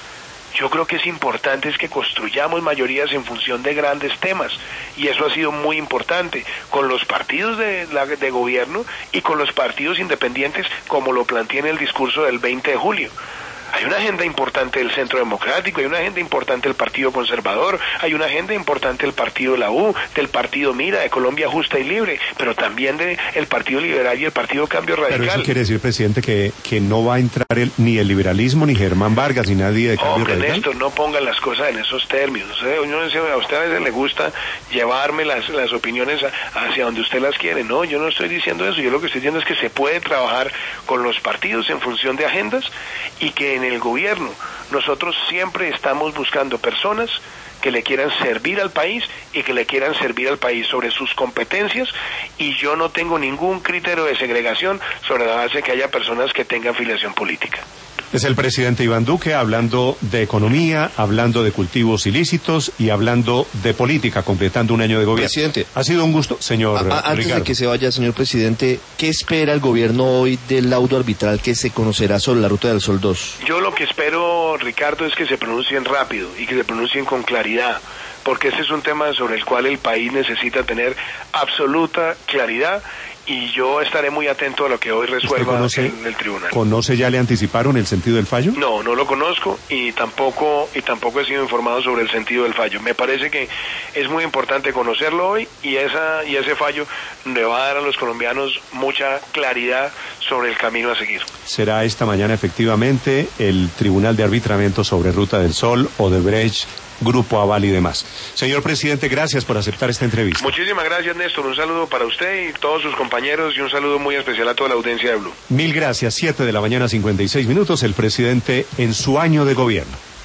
Yo creo que es importante es que construyamos mayorías en función de grandes temas, y eso ha sido muy importante con los partidos de, la, de gobierno y con los partidos independientes, como lo planteé en el discurso del veinte de julio. Hay una agenda importante del Centro Democrático, hay una agenda importante del Partido Conservador, hay una agenda importante del Partido de la U, del Partido Mira, de Colombia Justa y Libre, pero también del Partido Liberal y el Partido Cambio Radical. Pero eso quiere decir, presidente, que, que no va a entrar el, ni el liberalismo, ni Germán Vargas, ni nadie de Cambio Hombre, Radical. Néstor, no pongan las cosas en esos términos. ¿eh? Yo no sé, a usted a veces le gusta llevarme las, las opiniones a, hacia donde usted las quiere. No, yo no estoy diciendo eso. Yo lo que estoy diciendo es que se puede trabajar con los partidos en función de agendas y que en el gobierno nosotros siempre estamos buscando personas que le quieran servir al país y que le quieran servir al país sobre sus competencias, y yo no tengo ningún criterio de segregación sobre la base de que haya personas que tengan filiación política. Es el presidente Iván Duque hablando de economía, hablando de cultivos ilícitos y hablando de política, completando un año de gobierno. Presidente, ha sido un gusto, señor a, a, Antes Ricardo. de que se vaya, señor presidente, ¿qué espera el gobierno hoy del laudo arbitral que se conocerá sobre la Ruta del Sol dos? Yo lo que espero, Ricardo, es que se pronuncien rápido y que se pronuncien con claridad, porque este es un tema sobre el cual el país necesita tener absoluta claridad, y yo estaré muy atento a lo que hoy resuelva conoce, el, el tribunal. ¿Conoce ya, le anticiparon el sentido del fallo? No, no lo conozco y tampoco y tampoco he sido informado sobre el sentido del fallo. Me parece que es muy importante conocerlo hoy, y esa y ese fallo le va a dar a los colombianos mucha claridad sobre el camino a seguir. Será esta mañana efectivamente el Tribunal de Arbitramiento sobre Ruta del Sol, Odebrecht, Grupo Aval y demás. Señor presidente, gracias por aceptar esta entrevista. Muchísimas gracias, Néstor. Un saludo para usted y todos sus compañeros, y un saludo muy especial a toda la audiencia de Blue. Mil gracias. Siete de la mañana, cincuenta y seis minutos. El presidente en su año de gobierno.